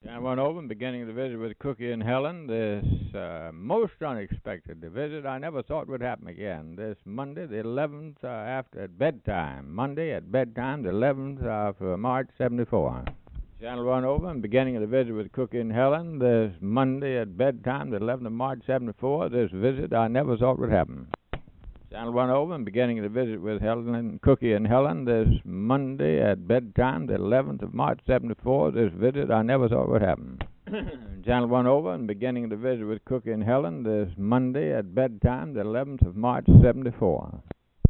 I went over and beginning the visit with Cookie and Helen. This most unexpected visit I never thought would happen again. This Monday, the 11th, after at bedtime. Monday at bedtime, the 11th of March, 74. Channel 1 over and beginning of the visit with Cookie and Helen. This Monday at bedtime, the 11th of March, 74. This visit I never thought would happen. Channel 1 over and beginning of the visit with Cookie and Helen this Monday at bedtime, the 11th of March, 74. This visit I never thought would happen. Channel 1 over and beginning of the visit with Cookie and Helen this Monday at bedtime, the 11th of March, 74.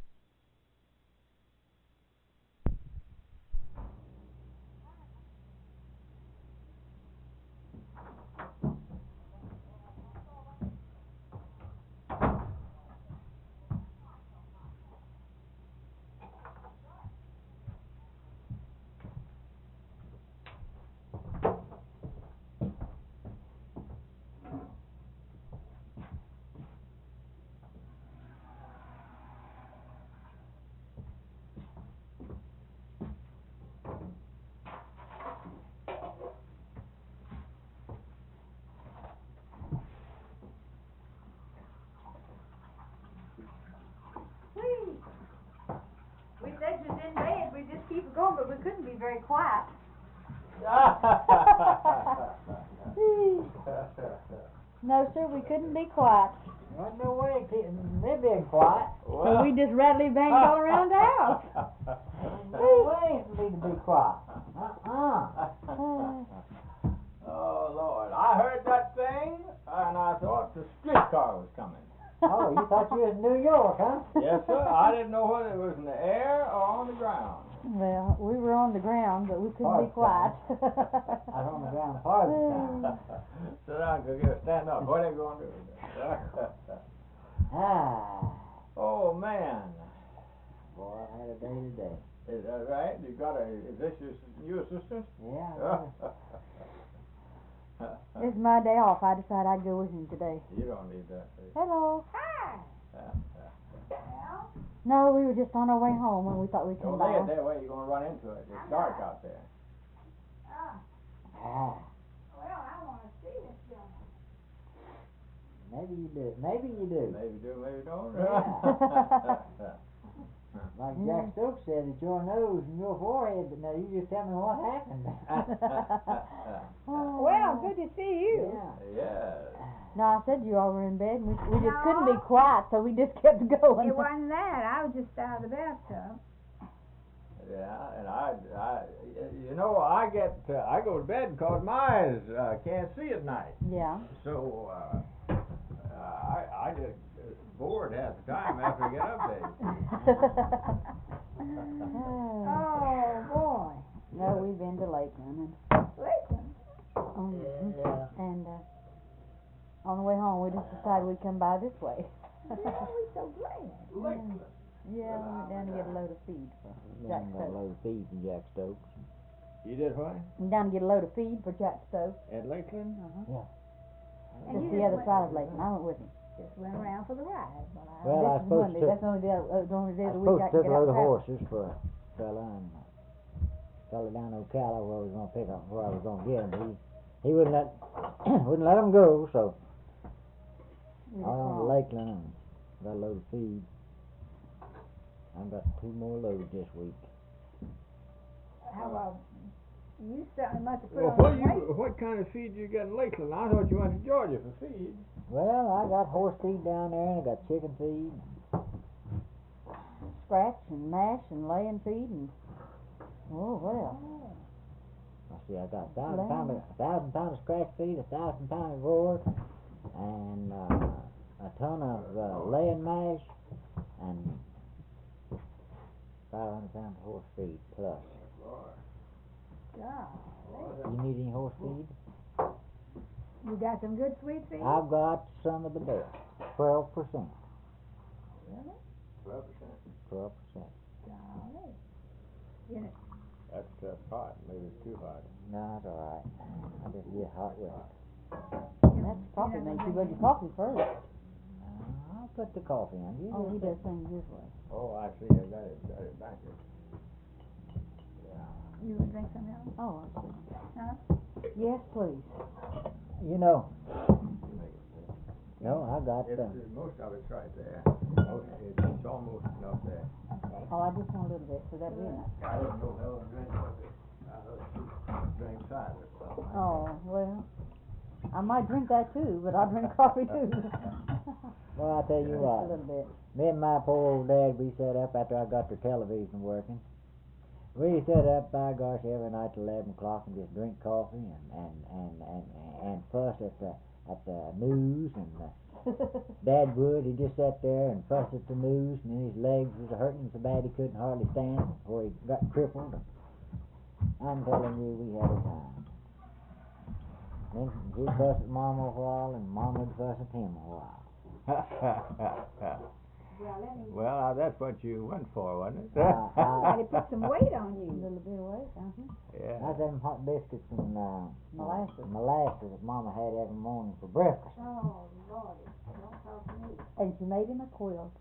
We said you was in bed, we just keep it going, but we couldn't be very quiet. No, sir, we couldn't be quiet. There's no way they're being quiet. Well, we just rattly banged all around the house. No way for me to be quiet. Oh, Lord. I heard that thing, and I thought the streetcar was coming. Oh, you thought you was in New York, huh? Yes, sir. I didn't know whether it was in the air or on the ground. Well, we were on the ground, but we couldn't be quiet. I was on the ground part of the time. Sit down, Cookie. Stand up. What are they going to do? Oh, man. Boy, I had a day today. Is that right? Is this your new assistant? Yeah. It's my day off. I decided I'd go with him today. You don't need that. Hello. Hi. No, we were just on our way home and we thought we'd come Don't lay by. it that way. You're going to run into it. It's dark out there. Well, I want to see this building. Maybe you do. Maybe you do. Maybe do, maybe don't. Like Jack Stokes said, it's your nose and your forehead, but now you just tell me what happened. Well, good to see you. Yeah. Yes. No, I said you all were in bed. We just couldn't be quiet, so we just kept going. It wasn't that. I was just out of the bathtub. Yeah, and I go to bed because my eyes can't see at night. Yeah. So I just bored half the time after I get up there. Oh, boy. No, we've been to Lakeland Listen. and on the way home we just decided we'd come by this way. Yeah, we're so glad. Yeah, we went down to get a load of feed for Jack Got a Stokes. load of feed from Jack Stokes. You did what? Went down to get a load of feed for Jack Stokes. At Lakeland? Yeah. And Just you the just other went- side of Lakeland. I went with him. Just went around for the ride. Well, I This is supposed Monday. to- That's the only day, the only day I of the week supposed I to can took get a out load of of town. horses for a fella and fella down in Ocala where I was gonna pick up where I was gonna get him. He wouldn't let wouldn't let him go, so We I just went on to went. Lakeland and got a load of feed. I've got 2 more loads this week. How you certainly must have put Well, on some weight. what kind of feed you get in Lakeland? I thought you went to Georgia for feed. Well, I got horse feed down there and I got chicken feed. Scratch and mash and laying feed and what else? Let's see, I got 1,000 pounds of scratch feed, 1,000 pounds of roar, and a ton of laying mash, and 500 pounds of horse feed plus. God. You need any horse feed? You got some good sweet feed? I've got some of the best. 12%. Really? 12%. 12%. Golly. You know, That's hot. Maybe it's too hot. No, it's all right. I just get hot with it. That's coffee mate. You put your coffee first. I'll put the coffee in. You Oh, he just does things his way. Oh, I see. I got it backwards. Yeah. You would drink some else? Oh, I see. Huh? Yes, please. You know, no, I got, most of it's right there. It's almost enough there. Okay. Oh, I just want a little bit, so that'll be enough. I didn't know Helen drank coffee. I heard she drank cider. Oh, well, I might drink that too, but I'll drink coffee too. well, I tell you Just a what, little bit. me and my poor old dad, we sat up after I got the television working. We sat up, by gosh, every night till 11 o'clock and just drink coffee and fuss at the news and Dad would, he just sat there and fussed at the news and then his legs was hurting so bad he couldn't hardly stand before he got crippled. I'm telling you, we had a time. Then he'd fuss at Mama a while and Mama would fuss at him a while. Well, let me. Well, that's what you went for, wasn't it? Somebody put some weight on A you. little bit of weight, Yeah. That's them hot biscuits and Molasses. that Mama had every morning for breakfast. Oh, Lordy, don't talk to me. And she made him a quilt.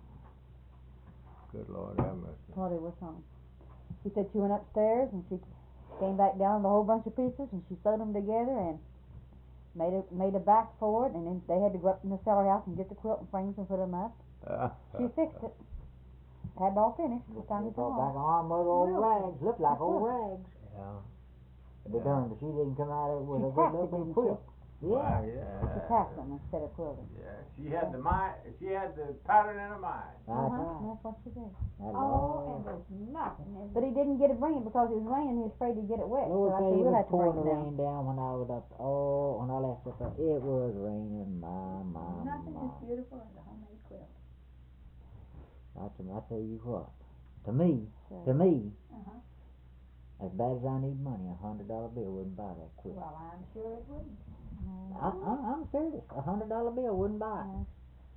Good Lord have mercy. What it was on. She said she went upstairs and she came back down with a whole bunch of pieces and she sewed them together and made a back for it, and then they had to go up in the cellar house and get the quilt and frames and put them up. She fixed it. Had it all finished. It's time to It's all come back home. on with old Really? rags. Looked like old rags. Yeah. The darn, but she didn't come out of it with She a good tacked it, looking didn't quilt. Why, She yeah. tacked them instead of quilting. Yeah. She had the mind. She had the pattern in her mind. That's right. That's what she did. That Oh, Lord. and there's nothing in But he didn't get it bring it because it was raining. He was afraid he'd get it wet. Lord, so I say said, it we'll was have to bring pouring it the down. rain down when I was up. Oh, when I left up there, it was raining. My. Nothing as beautiful as a homemade quilt. I tell you what. To me, Uh-huh. as bad as I need money, $100 bill wouldn't buy that quilt. Well, I'm sure it wouldn't. I'm serious. $100 bill wouldn't buy it.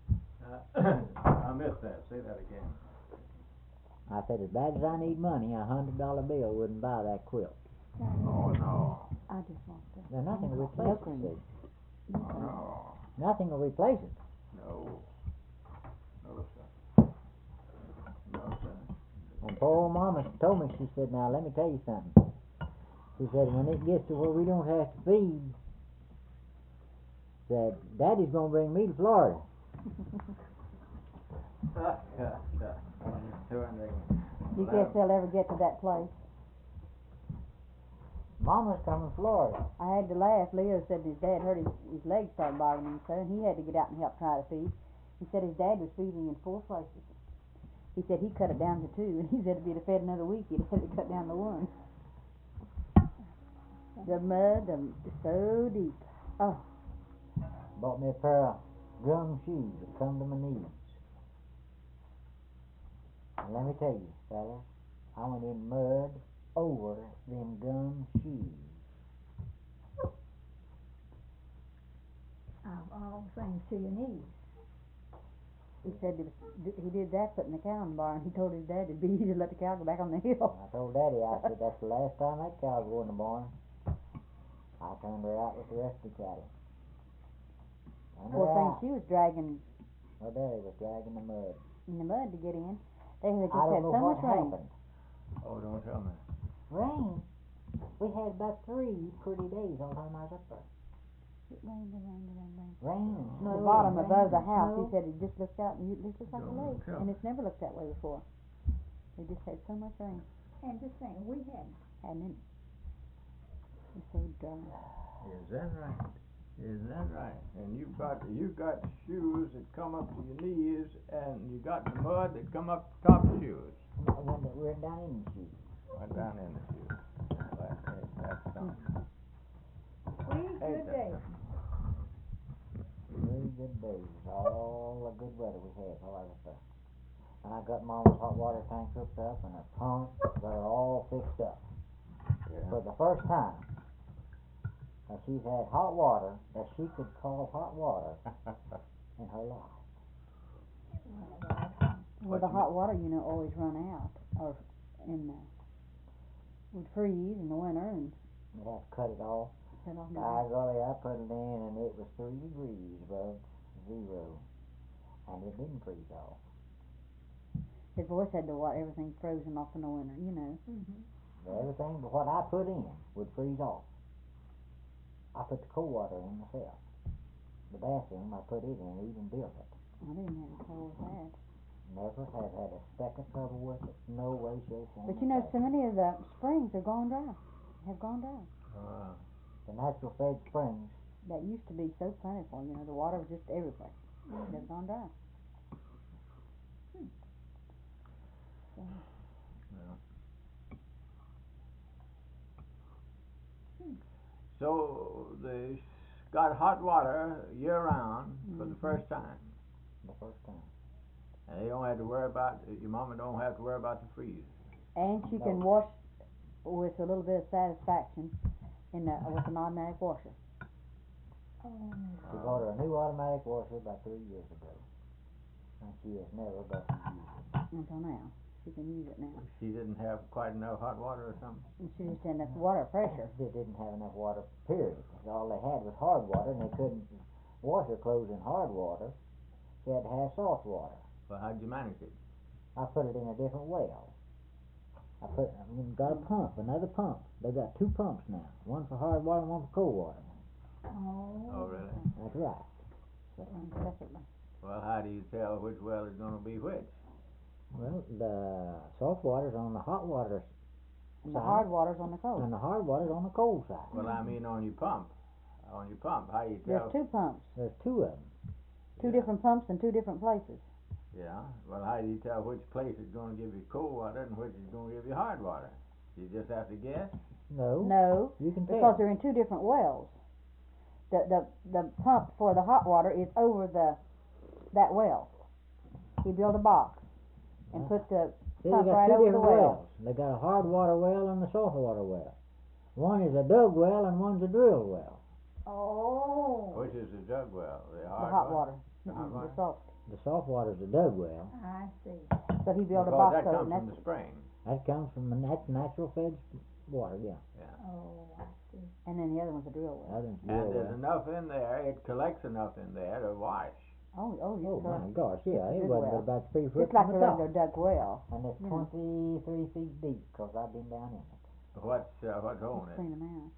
I missed that. Say that again. I said, as bad as I need money, $100 bill wouldn't buy that quilt. Oh no. I just want to. There's nothing to No replace it. cream. See? No. Nothing will replace it. No. No sir. No sir. And poor old Mama told me, she said, now let me tell you something. She said, when it gets to where we don't have to feed, said, Daddy's gonna bring me to Florida. You guess they'll ever get to that place? Mama's coming to Florida. I had to laugh. Leo said his dad hurt his legs started bothering him so, and he had to get out and help try to feed. He said his dad was feeding in 4 places. He said he cut it down to 2, and he said if he'd have fed another week, he'd have to cut down to 1. The mud, so deep. Oh, Bought me a pair of gum shoes that come to my knees. And let me tell you, fellas, I went in mud over them gum shoes. Of all things to your knees. he said he did that putting the cow in the barn. He told his dad it'd be easy to let the cow go back on the hill. I told Daddy, I said, that's the last time that cow will go in the barn. I turned her out with the rest of the cattle. Turned her Poor thing, out. she was dragging Her daddy was dragging the mud. in the mud to get in. They had I just don't had know so what much rain. happened. Oh, don't tell me. Rain? We had about 3 pretty days all the time I was up there. It rained and rained and rained. Rain and The snow. bottom and above the rain and house, he snow. said it just looked out and it just looked like a Don't lake. tell And me. it's never looked that way before. They just had so much rain. And just saying, we hadn't. And then it's so dry. Is that right? Is that right? And you got shoes that come up to your knees, and you got the mud that come up the top of shoes. We're down in the shoes. Right down in the shoes. That's something. 3 good that days. 3 good days. All the good weather we had while I was up there. And I got Mama's hot water tank hooked up and a pump, got it all fixed up. For the first time, she's had hot water that she could call hot water in her life. Well, the hot water, always run out, or would freeze in the winter and You have to cut it off. cut off. By golly, I put it in and it was 3 degrees above 0. And it didn't freeze off. His voice had the water, everything frozen off in the winter, Mm-hmm. Everything but what I put in would freeze off. I put the cold water in myself. The bathroom, I put it in, even built it. I didn't have a trouble with that. Never have had a speck of trouble with it. No way, shape, form. But or you know, so fashion. many of the springs are gone dry. Have gone dry. The natural fed springs. That used to be so plentiful. You know, the water was just everywhere. They've gone dry. So, So they got hot water year round for the first time. The first time. And they don't have to worry about, your mama don't have to worry about the freeze. and she can wash with a little bit of satisfaction with an automatic washer. She bought her a new automatic washer about 3 years ago. And she has never got to use it. Until now. She can use it now. She didn't have quite enough hot water or something? And she just had enough water pressure. They didn't have enough water, period. All they had was hard water, and they couldn't wash her clothes in hard water. She had to have soft water. Well, how'd you manage it? I put it in a different well. Got a pump, another pump. They got 2 pumps now. One for hard water and one for cold water. Oh, really? That's right. So run separately. Well, how do you tell which well is going to be which? Well, the soft water's on the hot water And the side, hard water's on the cold. and the hard water's on the cold side. Well, I mean on your pump. On your pump, how you There's tell? 2 pumps. There's 2 of them. Two different pumps in 2 different places. Yeah. Well, how do you tell which place is going to give you cold water and which is going to give you hard water? You just have to guess. No, You can because tell. they're in 2 different wells. The pump for the hot water is over that well. He built a box and put the See, they pump got right 2 over the different well. wells. They got a hard water well and a soft water well. One is a dug well and one's a drilled well. Oh, Which is the jug well? The The hard hot water. The hot water? The soft. The soft water's a dug well. I see. So he built a Because box that over comes it. from And the that's, spring. That comes from that's natural fed water, yeah. Oh, I see. and then the other one's a drill well. That is And drill there's well. enough in there, it collects enough in there to wash. Oh, you Oh collect- my gosh, yeah, It's a it good wasn't well. but about 3 foot It's like from a the top. regular dug well. And it's you know. 23 feet deep, 'cause I've been down in it. What's on Just it? clean them out.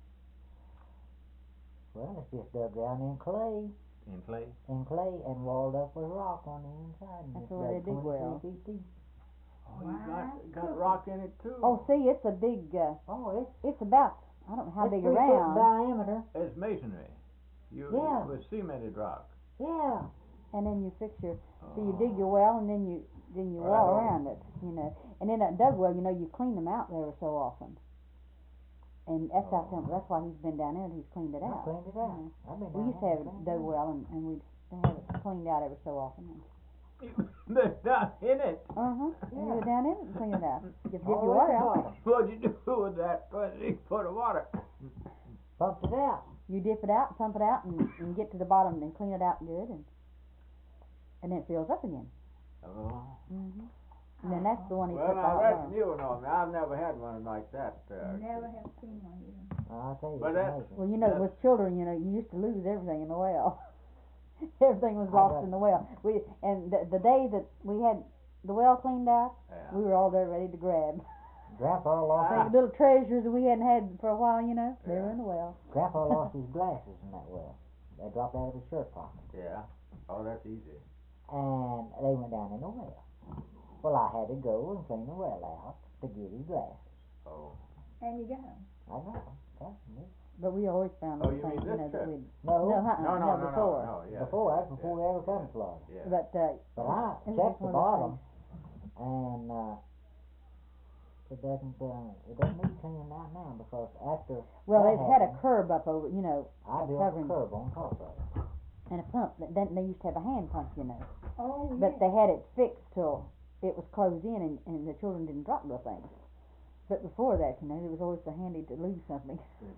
Well, it's just dug down in clay, In clay? and walled up with rock on the inside. And That's it's the way they dug dig 23 wells. feet deep. Oh, Wow. you got rock in it too. Oh, see, it's a big. Oh, It's about I don't know how it's big 3 foot around. diameter. It's masonry. Yeah. With cemented rock. Yeah. And then you fix your. So you dig your well and then you Right wall on. around it. And in that dug well, you clean them out every so often. And that's how come. That's why he's been down there and he's cleaned it I out. cleaned it out. Yeah. I've been We down used to there have a cleaned dug it out. well and we'd have it cleaned out every so often. They're down in it. And you Yeah. go down in it and clean it out. Just dip All your the way water to out. the bottom. What'd you do with that 20 foot of water? Pumped it out. You dip it out, pump it out, and get to the bottom and clean it out good, and then it fills up again. Oh. And then that's the one he Well, put the now hot that's water. new one on me. I've never had one like that. Never have seen one either. I'll tell you, But it's that- amazing. Well, That's- with children, you used to lose everything in the well. Everything was I lost bet. in the well. And the day that we had the well cleaned out, Yeah. we were all there ready to grab. Grandpa lost The little treasures that we hadn't had for a while, they were Yeah. in the well. Grandpa lost his glasses in that well. They dropped out of his shirt pocket. Yeah. Oh, that's easy. And they went down in the well. Well, I had to go and clean the well out to get his glasses. Oh. And you got them. I got them. Got them. But we always found Oh, those you mean things, this that trip? we'd. No, No, before. no, yeah. before that's before we ever come to Florida. Yeah. But But I it was checked just the one of those bottom, and it doesn't need cleaning out now because after Well, that it had a happened, curb up over, I built covering- a curb on top of it. and a pump. Then they used to have a hand pump, Oh, But yes. they had it fixed till it was closed in, and the children didn't drop the things. But before that, it was always so handy to lose something.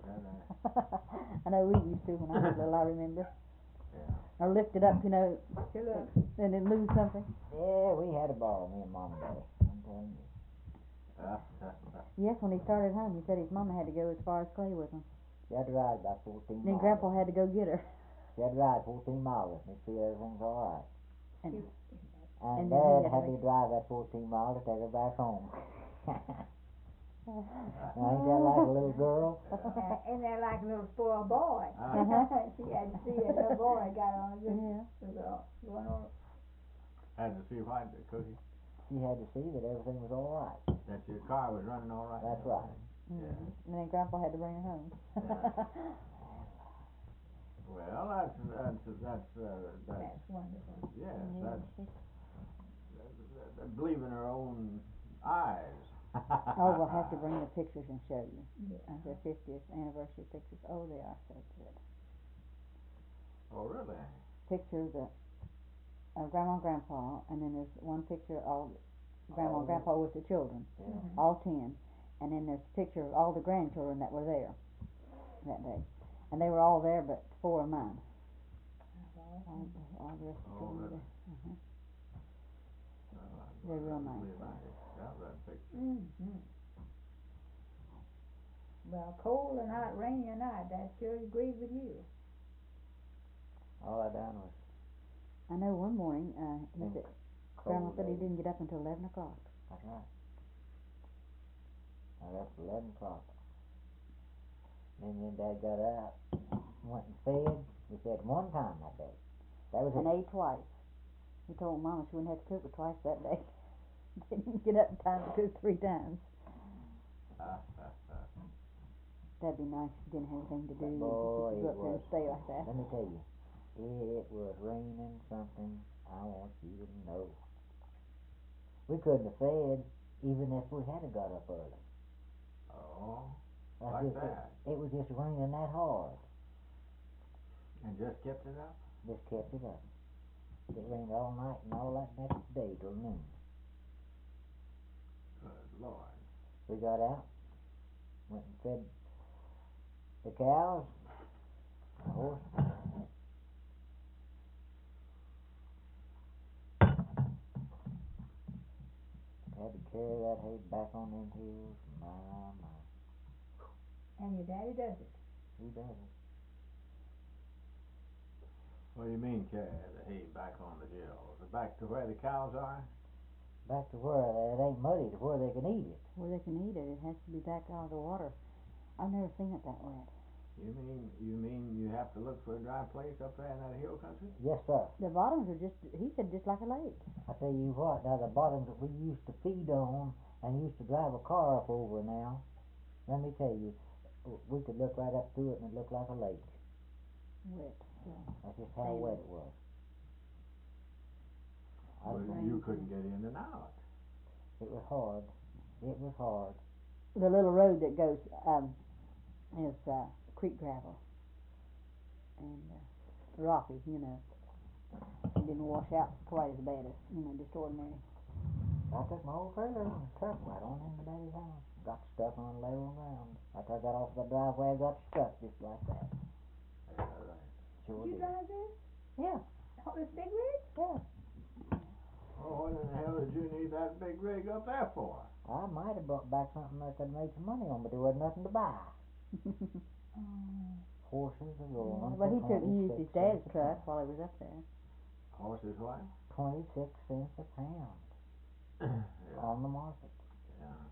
I know we used to when I was little. I remember. Yeah. Or lift it up, Good luck. and then lose something. Yeah, we had a ball, me and Mom and Daddy. I'm telling you. Yes, when he started home, he said his mama had to go as far as Clay with him. She had to ride about 14 Then miles. Grandpa had to go get her. She had to ride 14 miles with me to see everything's all right. And, And And then he Dad had to had to drive that 14 miles to take her back home. Now, ain't that like a little girl? And they're like a little spoiled boy. She had to see it. Her boy got on good. Yeah. Going on. Had to see what, the cookie? She had to see that everything was all right. That your car was running all right? That's right. Yeah. And then Grandpa had to bring her home. Well, that's That's wonderful. yes, Yeah, that's believing her own eyes. Oh, we'll have to bring the pictures and show you. Yeah. Their 50th anniversary pictures. Oh, they are so good. Oh, really? Picture of Grandma and Grandpa, and then there's one picture of Grandma and Grandpa with the children, Yeah. all 10. And then there's a picture of all the grandchildren that were there that day. And they were all there but 4 of mine. All the rest of the children were there. They're real nice. That picture. Mm-hmm. Well, cold or not, rainy or not, that sure agrees with you. All I done was I know one morning, he said, Grandma cold said he days. didn't get up until 11 o'clock. That's right. I got up at 11 o'clock. Then Dad got up, went and fed. He fed one time that day. That was And it. ate twice. He told Mama she wouldn't have to cook but twice that day. Didn't get up in time to cook 3 times. That'd be nice if you didn't have anything to do. Boy, You could go it up there and was. stay like that. Let me tell you, it was raining something I want you to know. We couldn't have fed even if we had got up early. Oh, That's like just that. It was just raining that hard. And just kept it up? Just kept it up. It rained all night and all that next day till noon. Good Lord. We got out, went and fed the cows, the horse. Had to carry that hay back on them hills. My. And your daddy does it. He does it. What do you mean carry the hay back on the hills? Back to where the cows are? Back to where it ain't muddy, to where they can eat it. Where they can eat it, it has to be back out of the water. I've never seen it that wet. You mean you have to look for a dry place up there in that hill country? Yes, sir. The bottoms are just, he said, just like a lake. I tell you what, now the bottoms that we used to feed on and used to drive a car up over now, let me tell you, we could look right up through it and it looked like a lake. Wet. So. That's just how wet it was. Well, you couldn't get in and out. It was hard. It was hard. The little road that goes is creek gravel and rocky, you know. It didn't wash out quite as bad as, just ordinary. I took my old trailer and truck right on into Daddy's house. Got stuck on level ground. After I got off the driveway, I got stuck just like that. Yeah, right. Sure You did. drive this? Yeah. Oh, this big rig? Yeah. Oh, what in the hell did you need that big rig up there for? I might have brought back something I could have made some money on, but there wasn't nothing to buy. Oh. Horses are going Well, he for used 26 his dad's cents a truck pound. while he was up there. Horses what? 26 cents a pound Yeah. on the market. Yeah.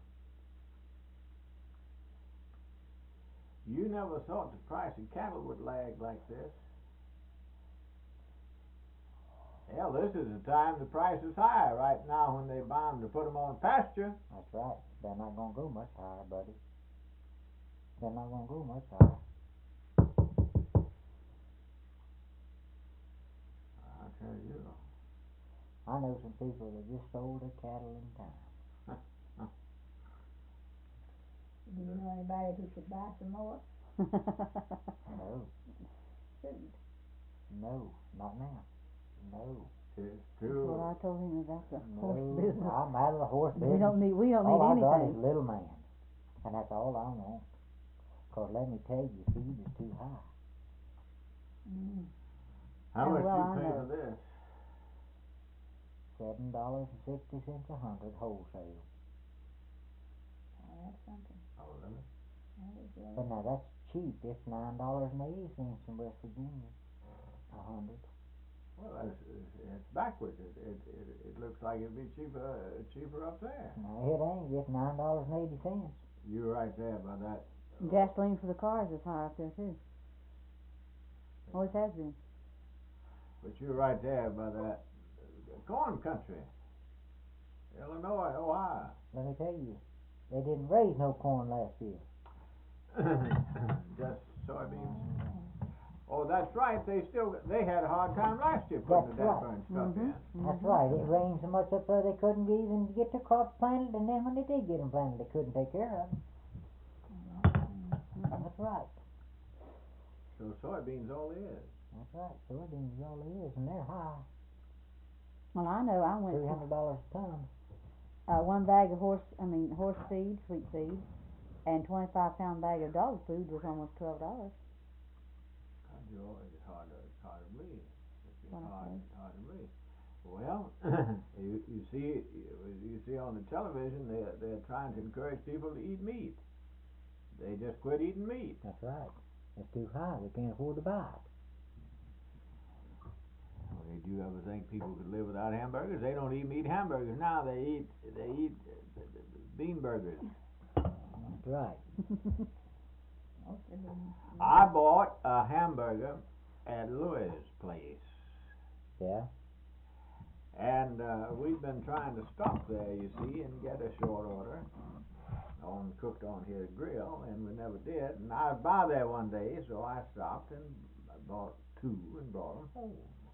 You never thought the price of cattle would lag like this. Hell, this is the time the price is high right now when they buy them to put them on pasture. That's right. They're not going to go much higher, buddy. They're not going to go much higher. I tell you. I know some people that just sold their cattle in time. Do you know anybody who should buy some more? No. Shouldn't. No. Not now. No. It's That's what true. I told him about the horse No. business. I'm out of the horse We business. don't need All I got is anything. little man. And that's all I want. 'Cause let me tell you, feed is too high. Mm. How Oh, much well, you I pay know. for this? $7.60 a hundred wholesale. Oh, that's something. Oh, really? That is really. But now that's cheap. It's $9.80 in West Virginia. A hundred. Well, it's backwards. It looks like it'd be cheaper up there. No, it ain't. It's $9.80. You're right there by that. Gasoline for the cars is high up there too. Always has been. But you're right there by that corn country. Illinois, Ohio. Let me tell you, they didn't raise no corn last year. Just soybeans. Oh, that's right. They had a hard time last year putting the That's burn stuff in. That's right. It rained so much up there they couldn't even get their crops planted, and then when they did get them planted, they couldn't take care of them. That's right. So soybeans all it is. That's right. Soybeans is all it is, and they're high. Well, I know I went to $300 a ton. one bag of horse feed, sweet feed, and 25-pound bag of dog food was almost $12. It's hard to believe. It's What I hard to believe. Well, you see on the television they're trying to encourage people to eat meat. They just quit eating meat. That's right. It's too high. They can't afford to buy it. Well, did you ever think people could live without hamburgers? They don't even eat hamburgers now. They eat bean burgers. That's right. I bought a hamburger at Louis' place. Yeah. And we've been trying to stop there, you see, and get a short order cooked on his grill, and we never did. And I was by there one day, so I stopped and I bought two and brought them home.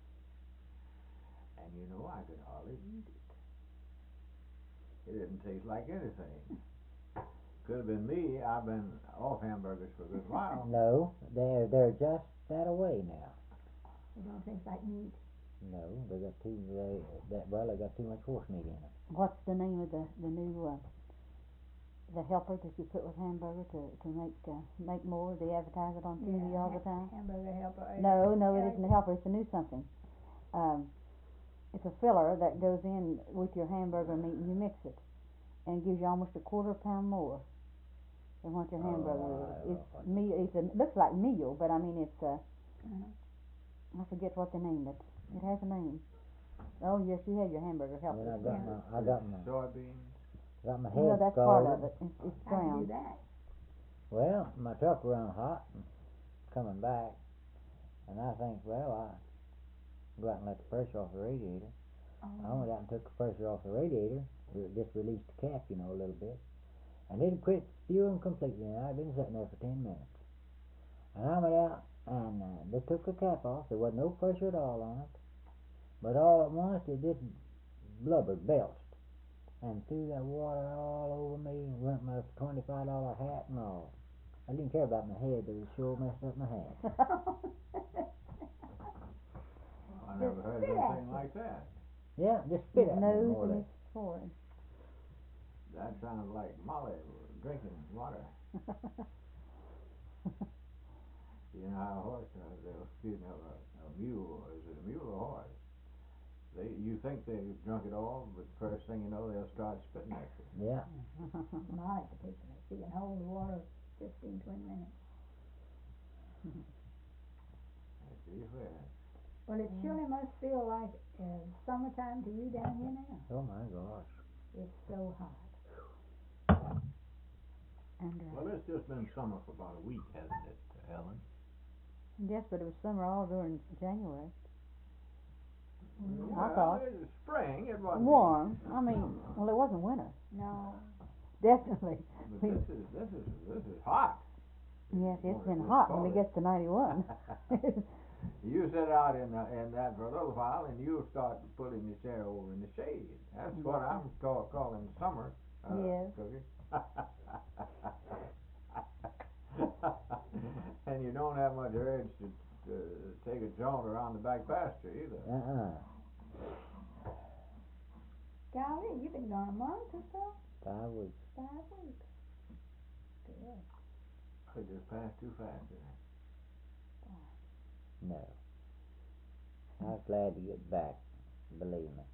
And you know, I could hardly eat it. It didn't taste like anything. Could have been me. I've been off hamburgers for a good while. No, they're just that away now. They don't taste like meat. No, they got too much horse meat in it. What's the name of the new the helper that you put with hamburger to make more? They advertise it on TV all the time. Hamburger helper. No, it isn't the helper. It's a new something. It's a filler that goes in with your hamburger meat, and you mix it, and it gives you almost a quarter pound more than what your hamburger is. It looks like meal, but I mean it's I forget what the name is. It has a name. Oh yes, you have your hamburger helper. Well, I got my soybeans. Got my head No, that's part scalded. of it. It's How do you ground. do that? Well, my truck run hot and coming back, and I think, well, I go out and let the pressure off the radiator. I went out and took the pressure off the radiator, just released the cap, a little bit, and it quit spewing completely. And I'd been sitting there for 10 minutes, and I went out and they took the cap off. There wasn't no pressure at all on it, but all at once it just blubbered, belched, and threw that water all over me, and went my $25 hat and all. I didn't care about my head, but it sure messed up my hat. I never heard of anything like that. Yeah, just spit His at me, nose more or and less. his forehead. That sounds like Molly drinking water. You know how a horse does. A mule. Is it a mule or a horse? You think they've drunk it all, but first thing you know, they'll start spitting at you. Yeah. I like to picture it. She can hold the water 15, 20 minutes. I see where. Well, it surely must feel like summertime to you down here now. Oh my gosh. It's so hot. And Well, it's just been summer for about a week, hasn't it, Helen? yes, but it was summer all during January. Well, I thought. it was spring. It wasn't Warm. I mean, well, it wasn't winter. No. Definitely. But this is hot. Yes, it's been Let's hot call when it it. gets to 91. You sit out in that for a little while, and you'll start putting your chair over in the shade. That's what I'm calling summer. Yes. Cookie. And you don't have much urge to take a jaunt around the back pasture either. Golly, you've been gone a month or so? 5 weeks. 5 weeks. Good. It just passed too fast, didn't it? No. I was glad to get back, believe me.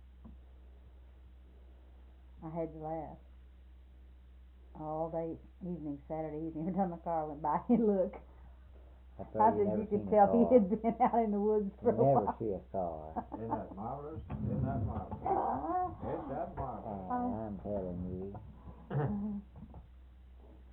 I had to laugh. All day evening, Saturday evening, every time my car went by, he'd look. I I thought said you never you could seen tell a he car. had been out in the woods for You a never while. see a car. Isn't that marvelous? Isn't that marvelous? Isn't that marvelous? I'm telling you.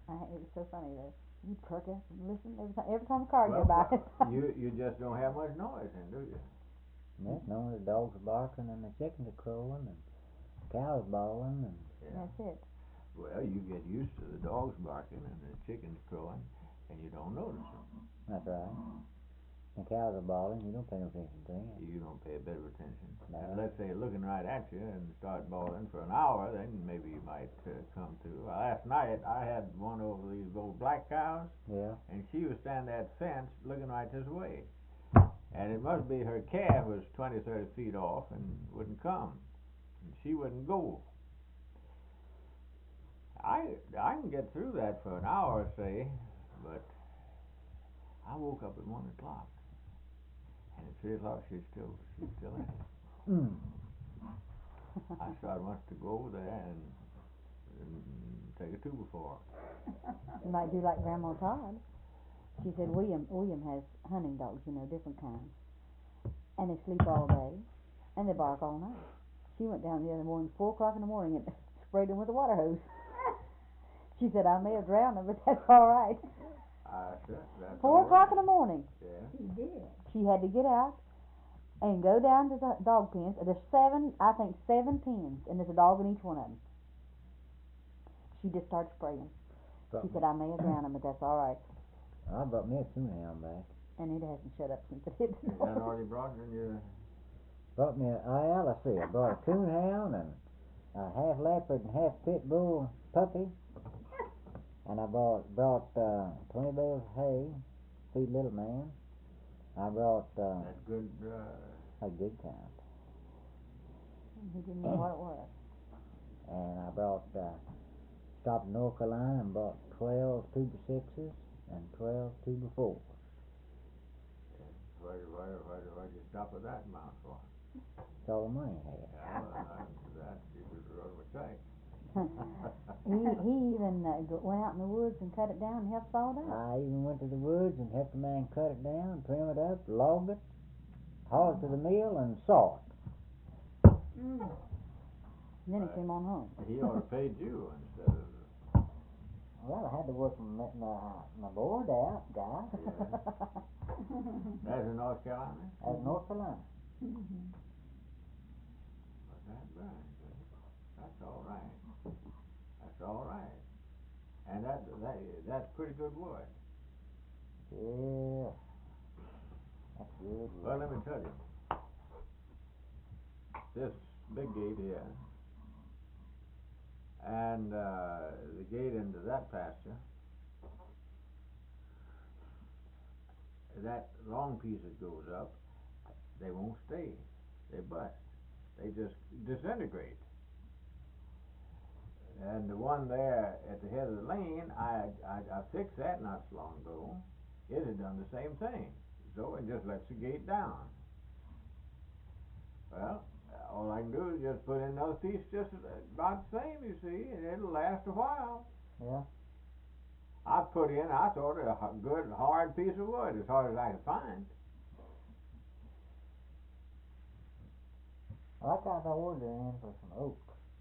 It was so funny though. You'd perk up and listen every time a car Well, go by. you just don't have much noise then, do you? Yes, no, the dogs are barking and the chickens are crowing and the cows bawling and Yeah. That's it. Well, you get used to the dogs barking and the chickens crowing, and you don't notice them. that's right. The cows are bawling, you don't pay no attention to them. You don't pay a bit of attention. No. And let's say looking right at you and start bawling for an hour, then maybe you might come to. Last night I had one over these old black cows, Yeah. and she was standing at the fence looking right this way. And it must be her calf was 20, 30 feet off and wouldn't come. And she wouldn't go. I can get through that for an hour, say, but I woke up at 1 o'clock. And at 3 o'clock she's still at it. Mm. I started wanting to go over there and take a tuba for her. You might do like Grandma Todd. She said William has hunting dogs, different kinds. And they sleep all day and they bark all night. She went down the other morning, 4 o'clock in the morning, and sprayed them with a water hose. She said, I may have drowned them, but that's all right. I said, that's 4 o'clock in the morning. Yeah. She did. She had to get out and go down to the dog pens. There's 7 pens, and there's a dog in each one of them. She just started spraying. She said, I may have drowned them, but that's all right. I brought me a coonhound back. And it hasn't shut up since it hit the Is that door. all you brought in your... Brought me let's see, I brought a coonhound and a half leopard and half pit bull puppy. And I brought 20 bales of hay, feed little man. I brought that good... a good kind. He didn't know what it was. And I brought stopped in North Carolina and bought 12 tuber 6s and 12 tuber 4s. Why'd you stop at that amount for? That's all the money I had. Yeah, well, that you could wrote him a check. He even went out in the woods and cut it down and helped saw it up. I even went to the woods and helped the man cut it down, trim it up, log it, haul it to the mill, and saw it. And then he came on home. He ought to paid you instead of... Well, I had to work my board out, guy. That's in North Carolina? That's North Carolina. But that's all right. That's all right. And that's pretty good wood. Yeah. That's good. Well, let me tell you. This big gate here and the gate into that pasture, that long piece that goes up, they won't stay. They bust. They just disintegrate. And the one there at the head of the lane, I fixed that not so long ago. It had done the same thing. So it just lets the gate down. Well, all I can do is just put in another piece just about the same, you see, and it'll last a while. Yeah. I thought, a good hard piece of wood, as hard as I could find. I got the order in for some oak.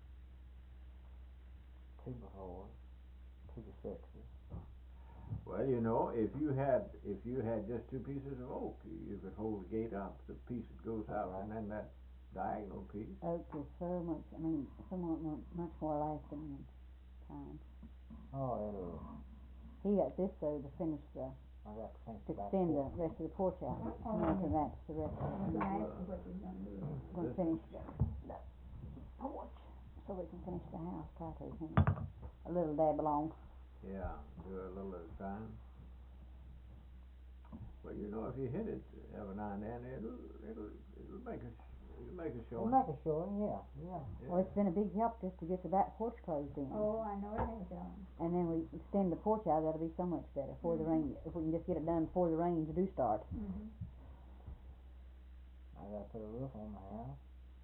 2 by 4s, 2 by 6s. Well, if you had just 2 pieces of oak, you could hold the gate up. The piece that goes out, Right. and then that diagonal piece. Oak is so much more lasting than pine. Oh, He got this though to finish I got to finish to the back extend the porch. rest of the porch out. To match the rest of I'm it. gonna ask you what you're gonna do. We're gonna finish the porch so we can finish the house. Try to a little dab along. Yeah, do it a little at a time. Well, if you hit it every now and then, it'll make a It'll showing. make a showing, yeah. Well, it's been a big help just to get the back porch closed in. Oh, I know it has, And then we extend the porch out. That'll be so much better before the rain. If we can just get it done before the rains do start. I got to put a roof on the house.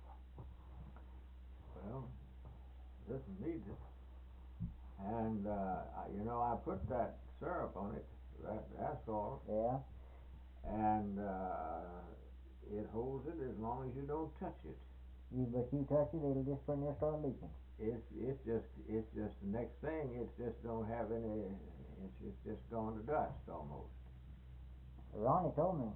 Well, this needs it. And I put that syrup on it, that asphalt, Yeah. and it holds it as long as you don't touch it. But you touch it, it'll just pretty near start leaking. it's just the next thing. It's just don't have any. It's just gone to dust almost. Ronnie told me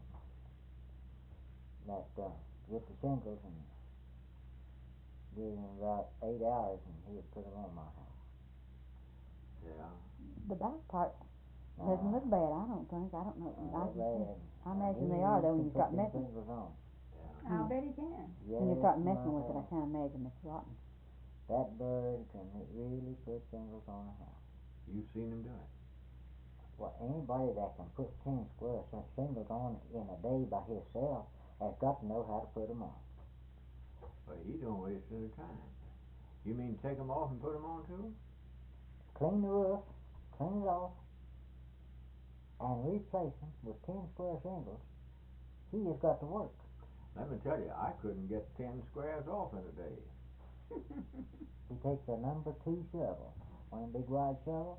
that get the shingles and give him about 8 hours and he would put them on my house. Yeah. The back part doesn't look bad, I don't think. I don't know. I imagine they He are, though, when can you put start them messing. shingles on. I'll bet he can. When you start messing with it, I can't imagine it's rotten. That bird can really put shingles on a house. You've seen him do it. Well, anybody that can put 10 square shingles on in a day by himself has got to know how to put them on. But he don't waste any time. You mean take them off and put them on too? Clean the roof, clean it off, and replace them with 10 square shingles. He has got to work. Let me tell you, I couldn't get 10 squares off in a day. He takes a number 2 shovel, one of them big wide shovels,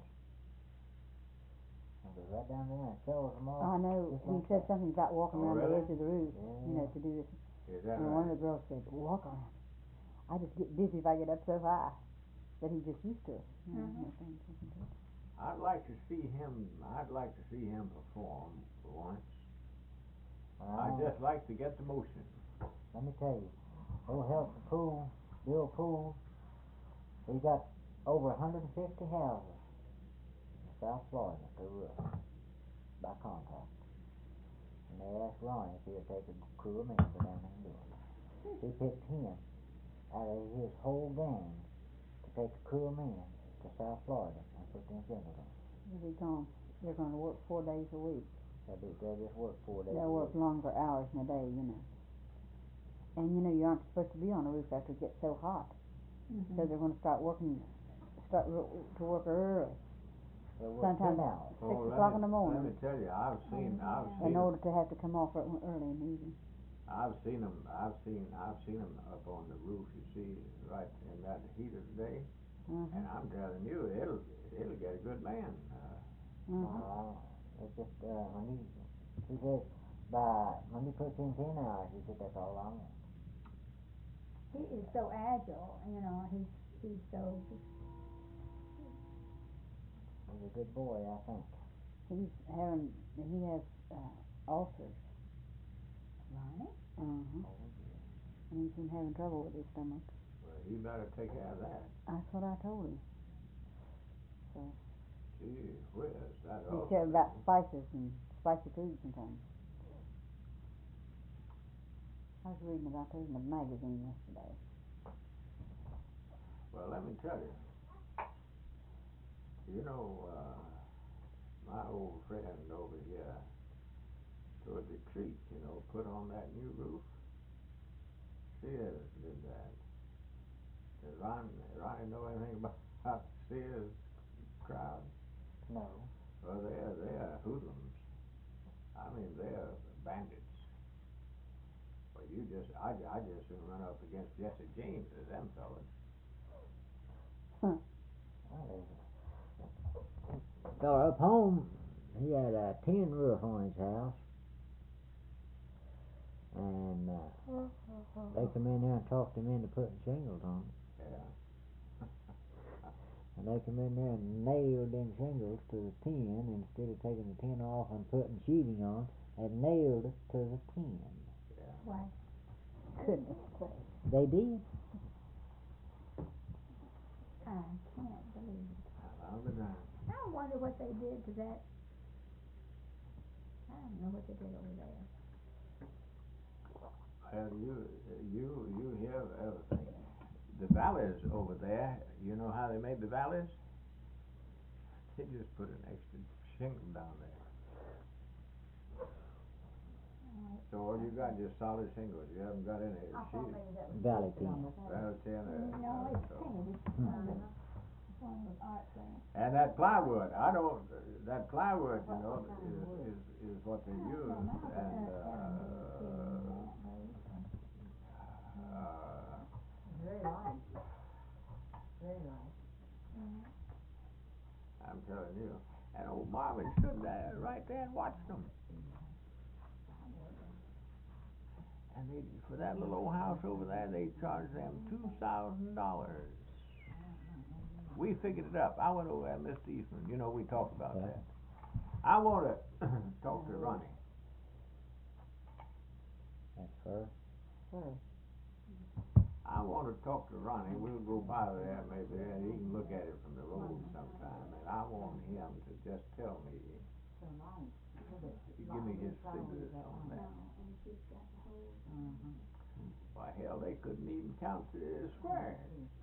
and goes right down there and shovels them off. I know, just he like said that. something about walking around the really? edge of the roof, you know, Yeah. to do this. Is that And one of right? the girls said, walk around. I just get dizzy if I get up so high. But he's just used to it. You know, Mhm. things listen to it. I'd like to see him perform once. I'd just like to get the motion. Let me tell you, old Helton Poole, Bill Poole, he got over 150 houses in South Florida to roof by contract. And they asked Ronnie if he would take a crew of men to go down there and do it. He picked him out of his whole gang to take a crew of men to South Florida and put them shingles on. They're going to work 4 days a week. They'll just work 4 days They'll a work week. longer hours in a day, you know. And you know, you aren't supposed to be on a roof after it gets so hot. Mhm. So they're going to start to work early. They'll work Sometimes 10 hours. 6 o'clock in the Let morning, me tell you, I've seen in order to have to come off early in the evening. I've seen them up on the roof. You see, right in that heat of the day, and I'm telling you, it'll get a good man. It's just when he said when he puts in 10 hours, he said that's all I want. He is so agile, you know, he's so, He's a good boy, I think. He has ulcers. Ronnie? And he's been having trouble with his stomach. Well, he better take care of that. That's what I told him. So Gee whiz, that be ulcer careful about thing. spices and spicy foods and things. I was reading about those in the magazine yesterday. Well, let me tell you. You know, my old friend over here toward the creek, you know, put on that new roof. Sears did that. Does Ronnie know anything about Sears crowd? No. Well, they're hoodlums. I mean, they're bandits. Well, I just soon run up against Jesse James as them fellas. Well, there's a fellow up home, he had a tin roof on his house. And they come in there and talked him into putting shingles on it. Yeah. And they come in there and nailed them shingles to the tin instead of taking the tin off and putting sheeting on. They nailed it to the tin. Yeah. Why? Goodness sake. They did. I can't believe it. I'll be darned. I wonder what they did to that. I don't know what they did over there. Well, you hear everything. The valleys over there, you know how they made the valleys? They just put an extra shingle down there. So all you got just solid shingles. You haven't got any sheeting. Valley tin. Valley tin. No, it's painted. It's one of those art things. And that plywood, that plywood, you know, is what they use. And Very light. Very light. I'm telling you. And old Marvin stood there, right there, and watched them. And for that little old house over there, they charged them $2,000. we figured it up. I went over there, Mr. Eastman. You know, we talked about Yeah. that. I want to talk to Ronnie. That's fair. Sure. I want to talk to Ronnie. We'll go by there maybe, and he can look at it from the road sometime. And I want him to just tell me, give me his figures on that. Why, hell, they couldn't even count the square.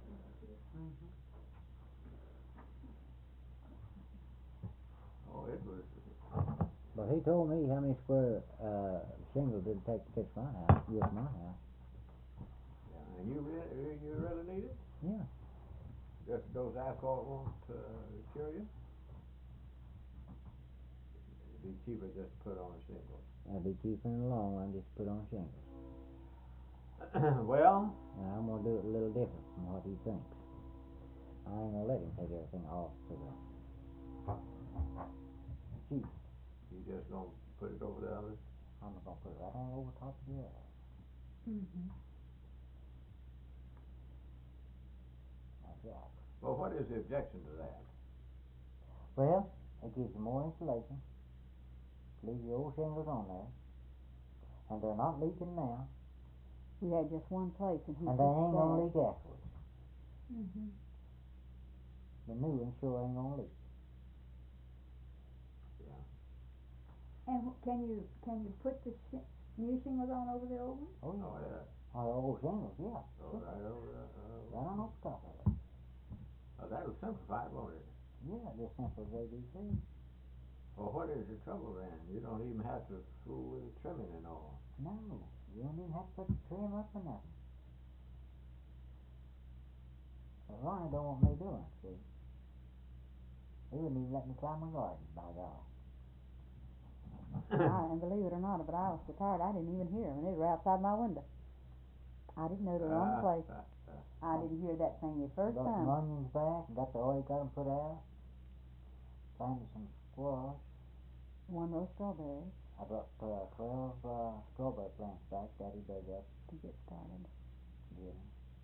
Oh, it was. But he told me how many square shingles it'd take to fix my house, with my house. Yeah, and you really need it? Yeah. Just those asphalt won't cure you? It'd be cheaper just to put on a shingle. That'd be cheaper in the long run just to put on shingles. Well, Now I'm gonna do it a little different from what he thinks. I ain't gonna let him take everything off to the cheap. you just gonna put it over the others? I'm gonna put it right on over top of the other. That's right. Well, what is the objection to that? Well, it gives you more insulation. Leave your old shingles on there. And they're not leaking now. We had just one place and he And they ain't gonna leak afterwards. The new one sure ain't gonna leak. And can you put the new shingles on over the old ones? Oh, Oh, yeah. yeah. Oh, the old shingles, yeah. Oh, right over the, Right on over top of it. oh, that'll simplify it, won't it? Yeah, just simple as ABC. Well, what is the trouble then? You don't even have to fool with the trimming and all. No, you don't even have to put the trim up or nothing. But Ronnie don't want me doing it, see. He wouldn't even let me climb my garden, by God. And believe it or not, but I was so tired I didn't even hear them, and they were outside my window. I didn't know they were on the place. I didn't hear that thing the first Got some time. onions back, and got the oil, got them put out. Planted some squash. One row of strawberries I brought 12 strawberry plants back. Daddy dug up. to get started. Yeah.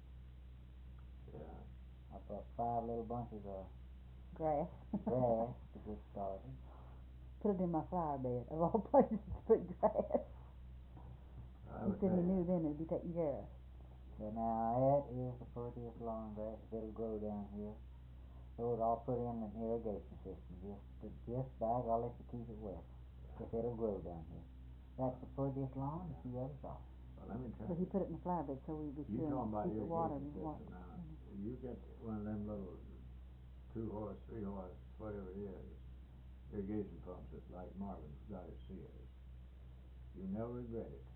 Yeah. I brought 5 little bunches of Grass. grass to get started. Put it in my flower bed, of all places to put grass. He said he knew then it'd be taken care of. But now that is the prettiest lawn grass that'll grow down here. Those I'll put in an irrigation system. Just bag, I'll let you keep it wet. If it'll grow down here. That's the prettiest lawn that you ever saw. Well, let me tell But you. he put it in the flower bed so we'd be You sure talking about to keep it watered and irrigation what. system now. You get one of them little 2-horse, 3-horse, whatever it is, irrigation pumps that like Marvin's got at Sears. You never regret it.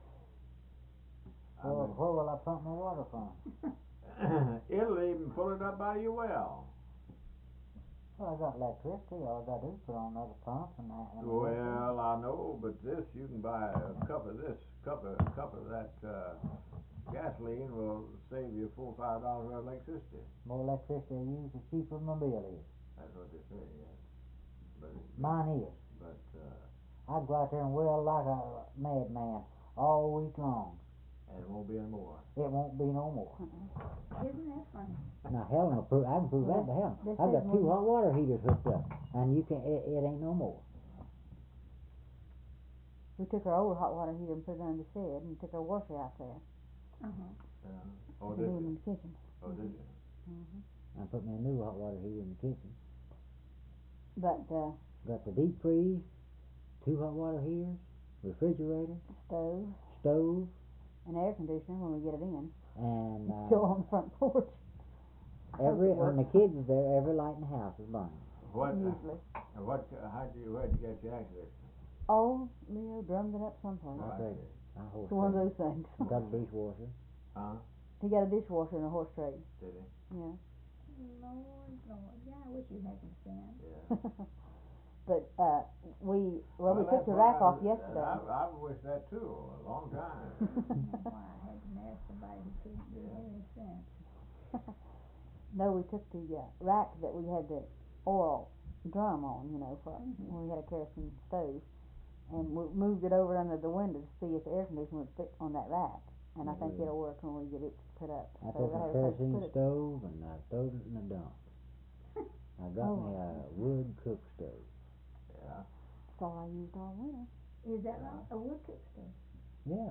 Well, where will I pump my water from? It'll even pull it up out of your well. Well, I got electricity. All I got to do is put on another pump and that. Well, I know, but this, you can buy a cup of this, cup of that gasoline will save you $4 or $5 worth of electricity. More electricity I use, the cheaper my bill is. That's what they say, yes. But Mine is. But I'd go out there and well like a madman all week long. and it won't be any more. It won't be no more. Isn't that funny? Now Helen will prove. I can prove that to Helen. This I've got is 2 one- hot water heaters hooked up, and you can. It ain't no more. We took our old hot water heater and put it under the shed and took our washer out there. Oh, And did leave it you? in the kitchen. Oh, did you? I put me a new hot water heater in the kitchen. But Got the deep freeze, 2 hot water heaters, refrigerator, stove stove, and air conditioner when we get it in. and Still on the front porch. I hope it when the works. kids is there, every light in the house is burning. What? Usually. Where'd you get your air conditioner? Oh, Leo drummed it up someplace. Oh, I Okay. see. It's one of those things. Got a dishwasher. Huh? He got a dishwasher and a horse trade. Did he? Yeah. Lord, yeah, I wish you hadn't sinned. Yeah. But we took that's the what rack off I yesterday. wished that too, a long time. That's why I had to marry somebody who couldn't do any sense. No, we took the rack that we had the oil drum on, for when we had a kerosene stove, and we moved it over under the window to see if the air conditioner would fit on that rack. And I think will. it'll work when we get it put up. I So took I a have a place to kerosene put it. stove and I throwed it in the dump. I got Oh. me a wood cook stove. Yeah. That's all I used all winter. Is that right? A wood cook stove? Yeah.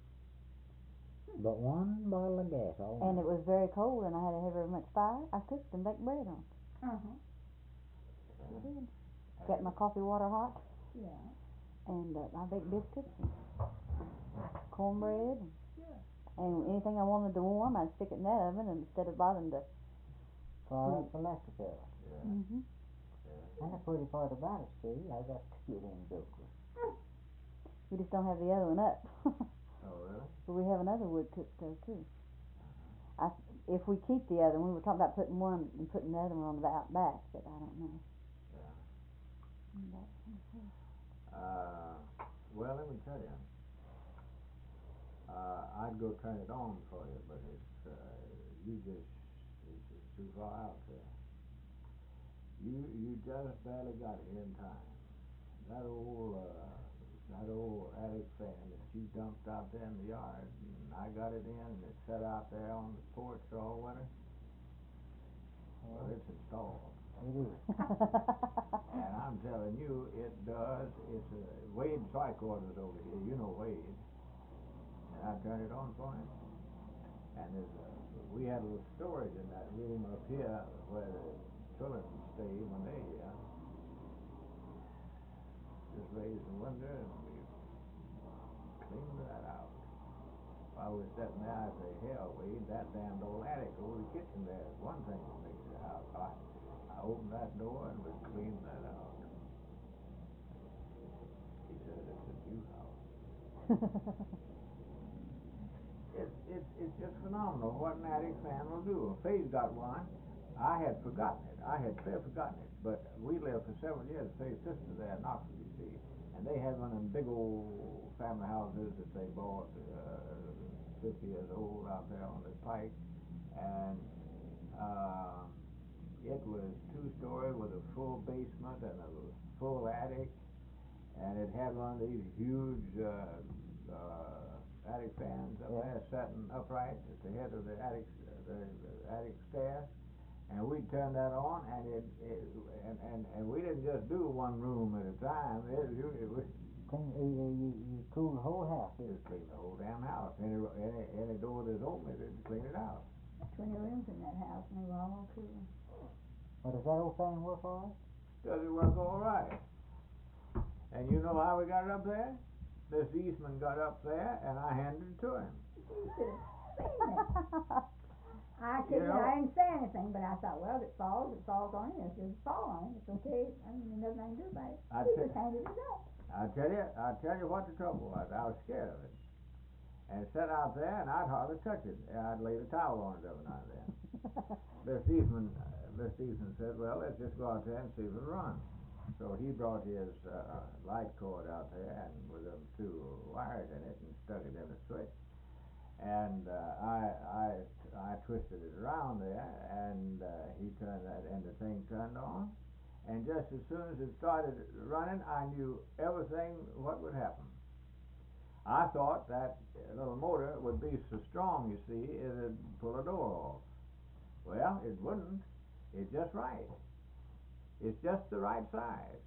But one bottle of gas all And night. it was very cold, and I had to have very much fire. I cooked and baked bread on. Uh-huh, I did. Got my coffee water hot, yeah, and I baked biscuits and cornbread. sure. And anything I wanted to warm, I'd stick it in that oven instead of bothering to. Fire up the electric oven. Yeah. Mm-hmm. And the pretty part about it, see, I got two of them jokers. We just don't have the other one up. Oh, really? But we have another wood cook stove too. If we keep the other one, we were talking about putting one and putting the other one on the out back, but I don't know. Yeah. But, Well, let me tell you. I'd go turn it on for you, but it's too far out there. You just barely got here in time. That old attic fan that you dumped out there in the yard, and I got it in, and it's set out there on the porch all winter. Well, it's installed. It is. And I'm telling you, it does. It's Wade Sycord was over here. You know Wade. And I turned it on for him. And we had a little storage in that room up here where the children stay when they're here. Just raised the window and we cleaned that out. While we were sitting there, I say, hell, Wade, that damned old attic over the kitchen there is one thing that makes the house hot. I opened that door and we cleaned that out. He said, it's a new house. It's just phenomenal what an attic fan will do. Faye's got one. I had forgotten it. I had clear forgotten it. But we lived for several years with Faye's sister there in Knoxville, you see. And they had one of them big old family houses that they bought 50 years old out there on the pike. And it was 2-story with a full basement and a full attic. And it had one of these huge attic fans up there sitting upright at the head of the attic stairs, and we'd turn that on, and we didn't just do one room at a time. You cool the whole house. Just clean the whole damn house. Any door that's open, it'd clean it out. 20 rooms in that house, and they were all cool. Well, does that old fan work all right? Does it work all right? And you know how we got it up there? This Eastman got up there, and I handed it to him. You should have seen it. I couldn't, know- I didn't say anything, but I thought, well, if it falls on him. If it fall on him, it's okay. I mean, there's nothing I can do about it. I He tell- just handed it up. I tell you what the trouble was. I was scared of it. And it sat out there, and I'd hardly touch it. And I'd lay the towel on it every now and then. Miss Eastman said, well, let's just go out there and see if it'll run. So he brought his light cord out there and with them 2 wires in it and stuck it in the switch. And I twisted it around there, and he turned that, and the thing turned on. And just as soon as it started running, I knew everything what would happen. I thought that little motor would be so strong, you see, it'd pull a door off. Well, it wouldn't. It's just right. It's just the right size.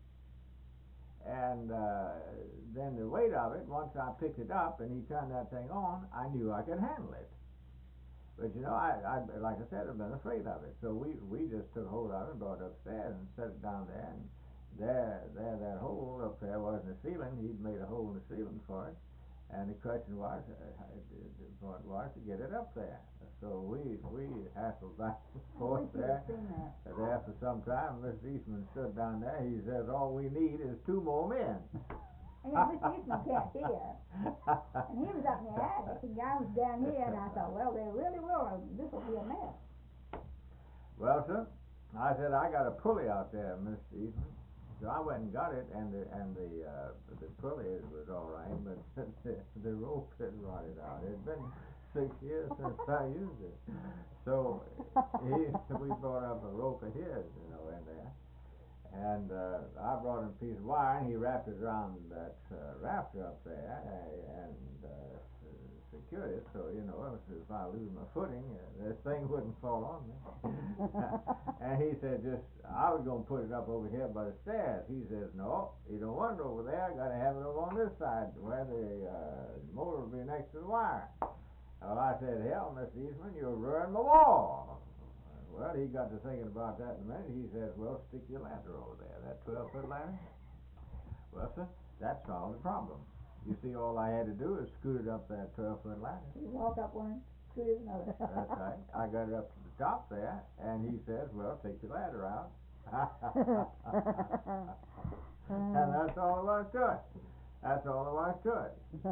And then the weight of it, once I picked it up and he turned that thing on, I knew I could handle it. But you know, I like I said, I've been afraid of it. So we just took hold of it and brought it upstairs and set it down there. And that hole up there wasn't a ceiling. He'd made a hole in the ceiling for it. And the question was, to get it up there. So we hassled back and forth We should there. have seen that. And there for some time, Mr. Eastman stood down there. He says, all we need is 2 more men. And Mr. Eastman can't hear. And he was up in the attic, and I was down here, and I thought, well, they really will. This will be a mess. Well, sir, I said, I got a pulley out there, Mr. Eastman. So I went and got it, and the pulley was all right, but the rope had rotted out. It had been 6 years since I used it. So we brought up a rope of his, in there. And I brought him a piece of wire, and he wrapped it around that rafter up there, and secured it so, you know, if I lose my footing, this thing wouldn't fall on me. And he said, I was going to put it up over here by the stairs. He says, no, you don't want it over there. I got to have it over on this side where the motor will be next to the wire. Well, I said, hell, Mr. Eastman, you'll ruin my wall. Well, he got to thinking about that in a minute. He says, well, stick your ladder over there, that 12-foot ladder. Well, sir, that solved the problem. You see, all I had to do is scoot it up that 12-foot ladder. You walk up one, scoot it another. That's right. I got it up to the top there, and he says, well, take your ladder out. And that's all there was to it. That's all there was to it.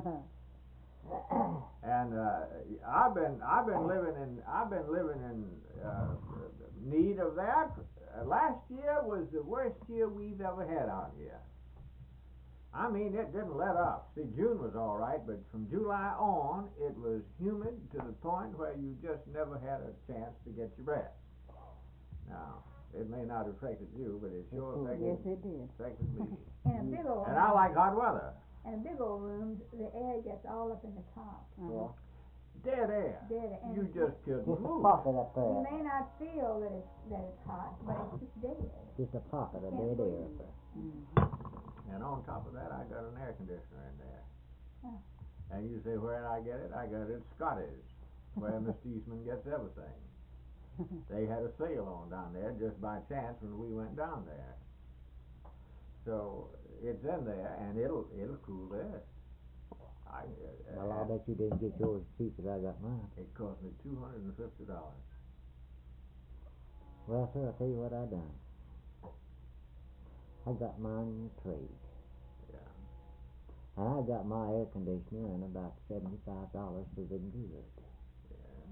And I've been living in need of that. Last year was the worst year we've ever had out here. I mean, it didn't let up. See, June was all right, but from July on, it was humid to the point where you just never had a chance to get your breath. Now, it may not have affected you, but it sure Yes, it did. affected me. In a big old And I like hot weather. in a big old room, the air gets all up in the top. Uh-huh. Dead air. Dead, and You just couldn't Just a move. pocket up you there. may not feel that it's hot, but it's just dead. Just a pocket of Can't dead air breathe. up there. Mm-hmm. And on top of that, I got an air conditioner in there. Oh. And you say, where did I get it? I got it at Scotty's, where Mr. Eastman gets everything. They had a sale on down there just by chance when we went down there. So it's in there, and it'll cool this. Well, I'll bet you didn't get yours cheap as I got mine. It cost me $250. Well, sir, I'll tell you what I done. I got mine in a trade. Yeah. And I got my air conditioner in about $75 for the good. Yeah.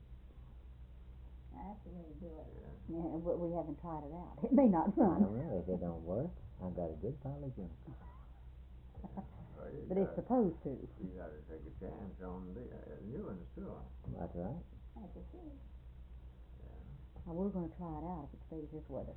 That's the way to do it. Yeah. Yeah, but we haven't tried it out. It may not I run. don't know if it don't work. I got a good pile of junk. Well, you But it's gotta- supposed to. You got to take a chance on the new ones too. That's right. That's the truth. Now, we're going to try it out if it stays this weather.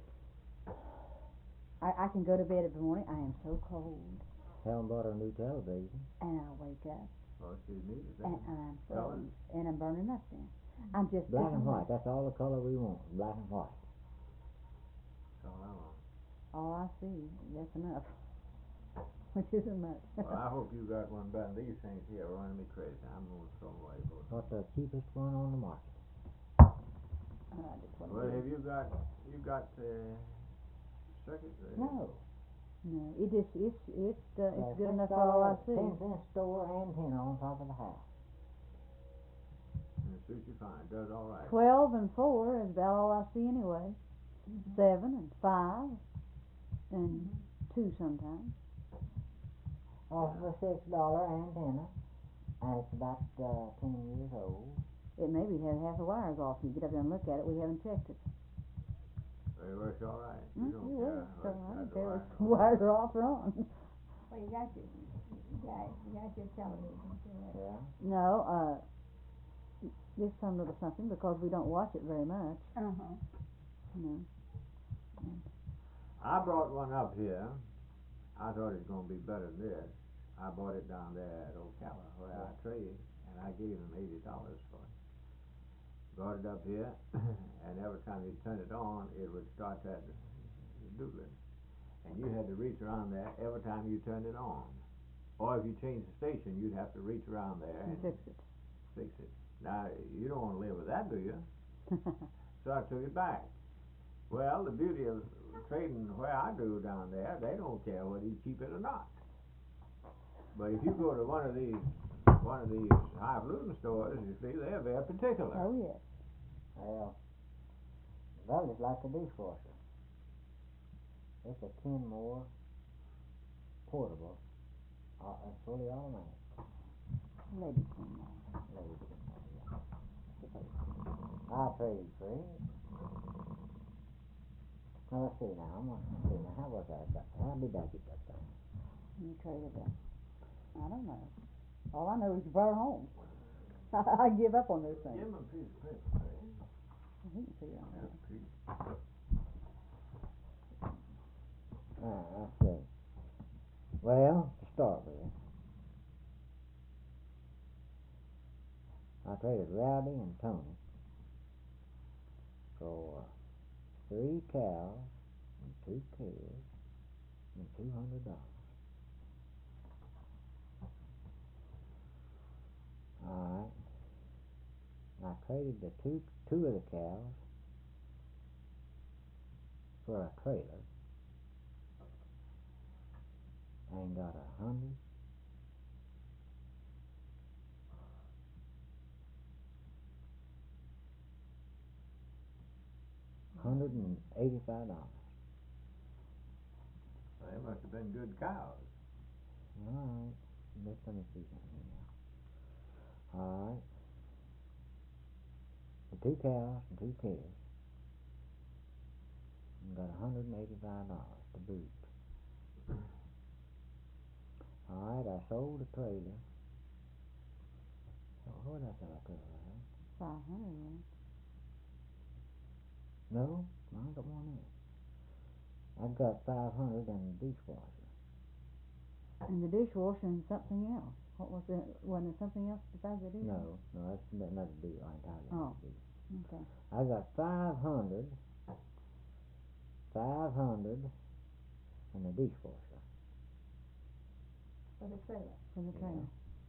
I can go to bed every morning. I am so cold. Helen bought a new television. And I wake up Well, she needs it. and I'm Color? frozen. And I'm burning up then. I'm just Black and sitting white. That's all the color we want. Black and white. That's all I want. All I see, that's enough. Which isn't much. Well, I hope you got one better than these things here running me crazy. I'm going to throw them away both. What's the cheapest one on the market? Just what Well, it have is. you got circuit? No. No, it's There's good $6 enough for all I see. 10-cent store antenna on top of the house. It suits you fine. It does all right. 12 and 4 is about all I see anyway. 7 and 5 and 2 sometimes. That's a $6 antenna, and it's about 10 years old. It maybe had half the wires off. You get up there and look at it. We haven't checked it. It works all right. Mm, You don't it care. works. So I Got don't the care wire if on. the wires are off or on. Well, you got your television too. Yeah. No, there's some little something because we don't watch it very much. Uh-huh. You know. I brought one up here. I thought it was going to be better than this. I bought it down there at Ocala where I trade, and I gave him $80 for it. Brought it up here, and every time you turn it on, it would start that doodling. And you had to reach around there every time you turned it on. Or if you changed the station, you'd have to reach around there And and fix it. fix it. Now, you don't want to live with that, do you? So I took it back. Well, the beauty of trading where I do down there, they don't care whether you keep it or not. But if you go to one of these highfalutin stores, you see, they're very particular. Oh yes. Well, it's like a dishwasher. It's a Kenmore portable, fully automatic. Lady Kenmore. Lady Kenmore, yeah. I trade for it. Now, let's see now. How was that? How did I get that thing? You traded it. I don't know. All I know is you brought it home. I give up on those Give things. them a piece of paper, please. He can figure it Yeah, out. piece. Let's see. Well, to start with, I traded Rowdy and Tony for 3 cows and 2 calves and $200. All right. I traded the two of the cows for a trailer and got $185. They must have been good cows. All right. Let me see something here now. All right. The 2 cows and 2 calves and got $185 to boot. All right, I sold the trailer. What did I sell the trailer at? 500. No, I got more than that. I got 500 and the dishwasher. And the dishwasher and something else. What was it? Wasn't there something else besides the dishwasher? No, that's another deal. I entirely Oh. another deal. Okay. I got 500 and the dishwasher. For the trailer. For the trailer.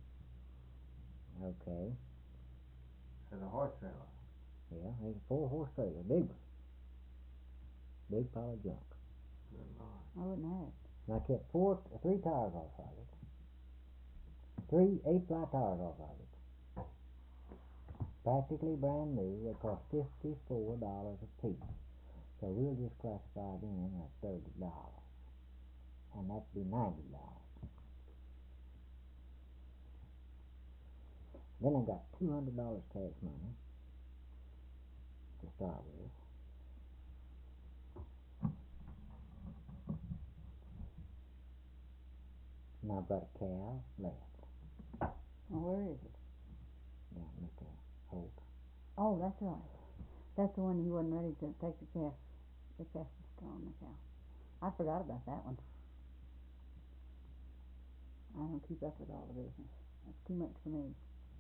Okay. And a horse trailer. Yeah, it's a 4-horse trailer, big one. Big pile of junk. Good Lord. I wouldn't have it. And I kept 3 tires off of it. 3 8-ply tires off of it. Practically brand new. They cost $54 a piece. So we'll just classify them as $30. And that'd be $90. Then I got $200 cash money to start with. And I've got a cow left. Well, where is it? Yeah, Mr. Holt. Oh, that's right. That's the one he wasn't ready to take the calf on the cow. I forgot about that one. I don't keep up with all the business. That's too much for me.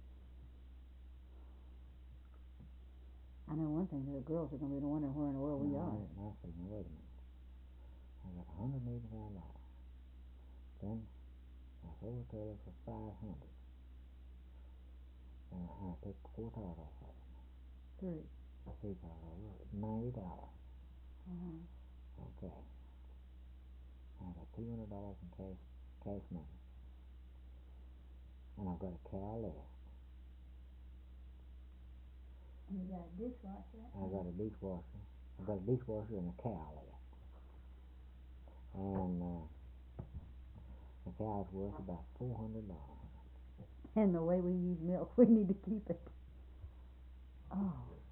I know one thing, the girls are going to be wondering where in the world we are. Now, see, now wait a minute. I got $185. Then I sold the trailer for $500. And I took 4 tires off of it. 3. 3 tires off it. $90. Okay. I got $200 in cash money. And I've got a cow left. And you got a dishwasher. I got a dishwasher. I've got a dishwasher and a cow left. And the cow's worth about $400. And the way we use milk, we need to keep it. Oh,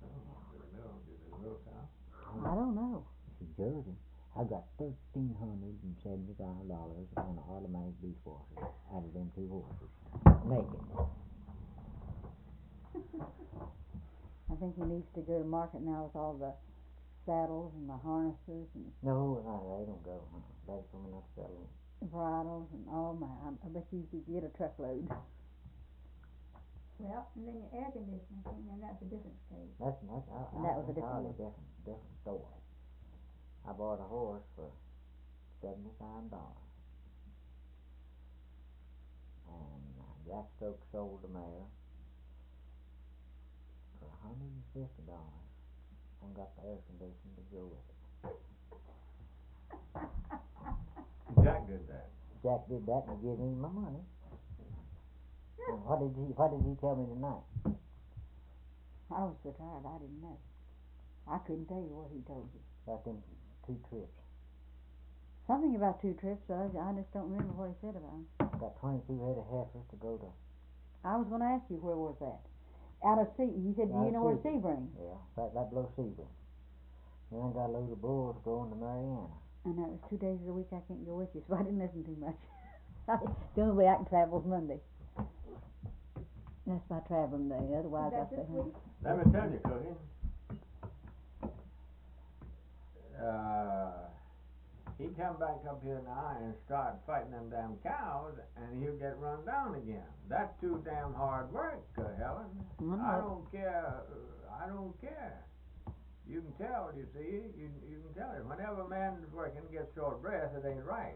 I don't know. She's Jersey. I got $1,375 on an automatic dishwasher out of them 2 horses. Naked. I think he needs to go to market now with all the saddles and the harnesses and No, they don't go. That's for me not to sell them. the bridles and all my. I bet you could get a truckload. Well, and then your air conditioning thing, and that's a different case. That was a different entirely different story. I bought a horse for $75. And Jack Stokes sold the mare for $150 and got the air conditioning to go with it. Jack did that. Jack did that and he gave me my money. And what did he tell me tonight? I was so tired, I didn't know. I couldn't tell you what he told you. About them 2 trips. Something about 2 trips, but I just don't remember what he said about them. Got 22 head of heifers to go to. I was going to ask you where was that? Out of he said, do you know where Sebring? Yeah, right below Sebring. Then I got a load of bulls going to Mariana. And that was 2 days of the week I can't go with you, so I didn't listen too much. The only way I can travel is Monday. That's my traveling day, otherwise I stay home. Let me tell you, Cookie. he come back up here now and start fighting them damn cows, and he'll get run down again. That's too damn hard work, Helen. I don't care. I don't care. You can tell, you see. You can tell it. Whenever a man is working gets short breath, it ain't right.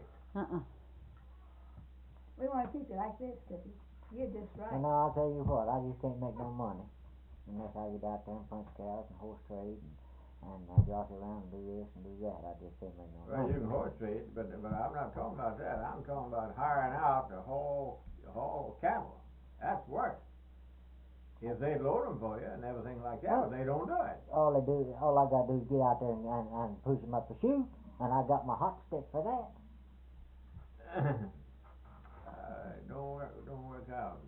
We want to keep you like this, Cookie. You're just right. And I'll tell you what, I just can't make no money unless I get out there and punch cows and horse trade and jockey around and do this and do that. I just can't make no Well, money. you can horse trade, but I'm not talking about that. I'm talking about hiring out the whole cattle. That's work. If they load them for you and everything like that, but they don't do it. All I gotta do is get out there and push them up the chute, and I got my hot stick for that. Don't work out.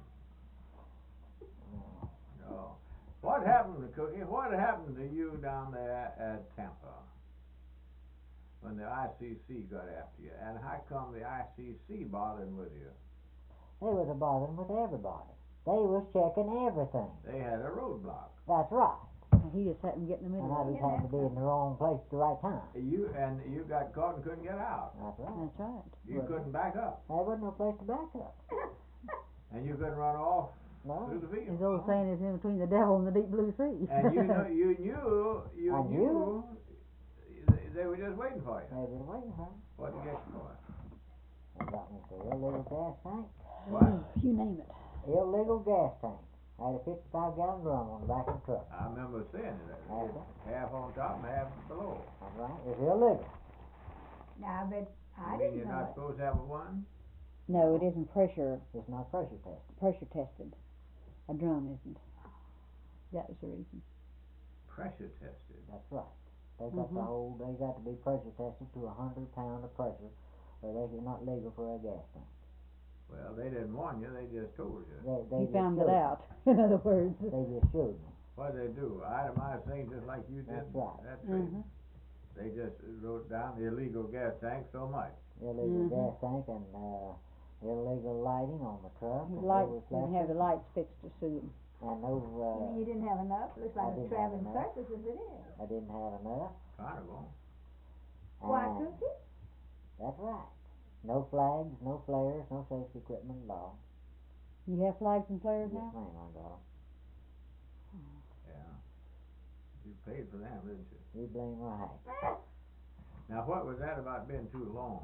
No. What happened to Cookie? What happened to you down there at Tampa when the ICC got after you? And how come the ICC bothering with you? They was bothering with everybody. They was checking everything. They had a roadblock. That's right. And he just happened to get in the And middle I of it. just happened to be in the wrong place at the right time. You got caught and couldn't get out. That's right. That's right. You couldn't back up, There wasn't no place to back up. and you couldn't run off No. through the field. His old saying is in between the devil and the deep blue sea. And you knew I knew. they were just waiting for you. They was waiting for me. What did you get you for? They got me for illegal gas tank. What? You name it. Illegal gas tank. I had a 55-gallon drum on the back of the truck. I remember seeing it. That's Half on top and half below. That's right. It's illegal. Now, but I You mean didn't you're know not it. supposed to have a one? No, it isn't pressure It's not pressure tested. tested. A drum isn't. That was the reason. Pressure tested. That's right. They got they got to be pressure tested to 100 pound of pressure, or they're not legal for a gas tank. Well, they didn't warn you. They just told you. They He just found showed it out. In other words. Me. They just showed me. What did they do? Itemize things just like you did. That's right. That's right. They just wrote down the illegal gas tank so much. Illegal gas tank and illegal lighting on the truck. His and lights overflashes. didn't have the lights fixed to suit him. And no, You didn't have enough. Looks I like a didn't have traveling enough. circus as it is. I didn't have enough. Carnival. Why, And Cookie? that's right. No flags, no flares, no safety equipment at all. You have flags and flares Yes, now? ma'am, I got 'em. Yeah. You paid for them, didn't you? You blame right. Now, what was that about being too long?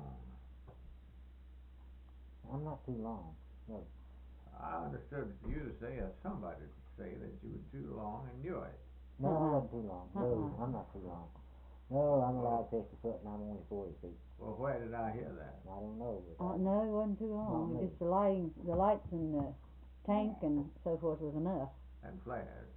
I'm not too long. I understood you to say, or somebody to say, that you were too long and knew it. No, I wasn't too long. No, I'm not too long. No, I'm allowed 50 foot and I'm only 40 feet. Well, where did I hear that? I don't know. But No, it wasn't too long. Not me. Just the lights and the tank and so forth was enough. And flares.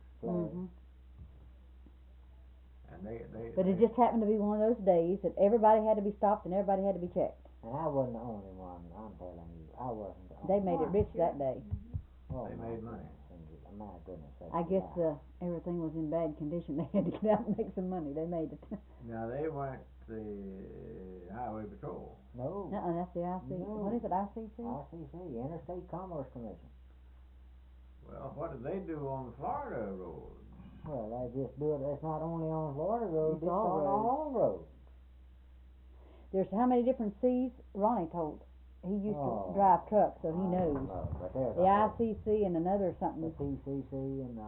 And they But it just happened to be one of those days that everybody had to be stopped and everybody had to be checked. And I wasn't the only one. I'm telling you, I wasn't the They only made it rich that day. one. they made money. My goodness. that's I a guess lie. everything was in bad condition. They had to get out and make some money. They made it. Now, they weren't the highway patrol. No. That's the IC. No. What is it? ICC? ICC, Interstate Commerce Commission. Well, what did they do on Florida roads? Well, they just do it. It's not only on Florida roads. It's It's all on roads. all roads. There's how many different C's? Ronnie told. He used Oh. to drive trucks, so he I knows. don't know, but there's The a whole- ICC and another the something. TCC and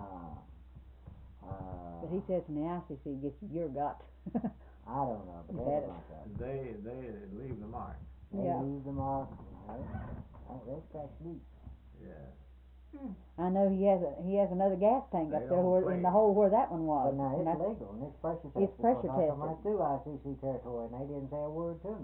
But he says from the ICC gets you your gut. I don't know, but He's there's had a bunch of them. They leave the mark. They Yeah. use the mark. They scratch deep. Yeah. I know he has another gas tank They up there don't where, play. in the hole where that one was. But now And it's I- legal and it's pressure tested. It's pressure because I come tested. right through ICC territory and they didn't say a word to me.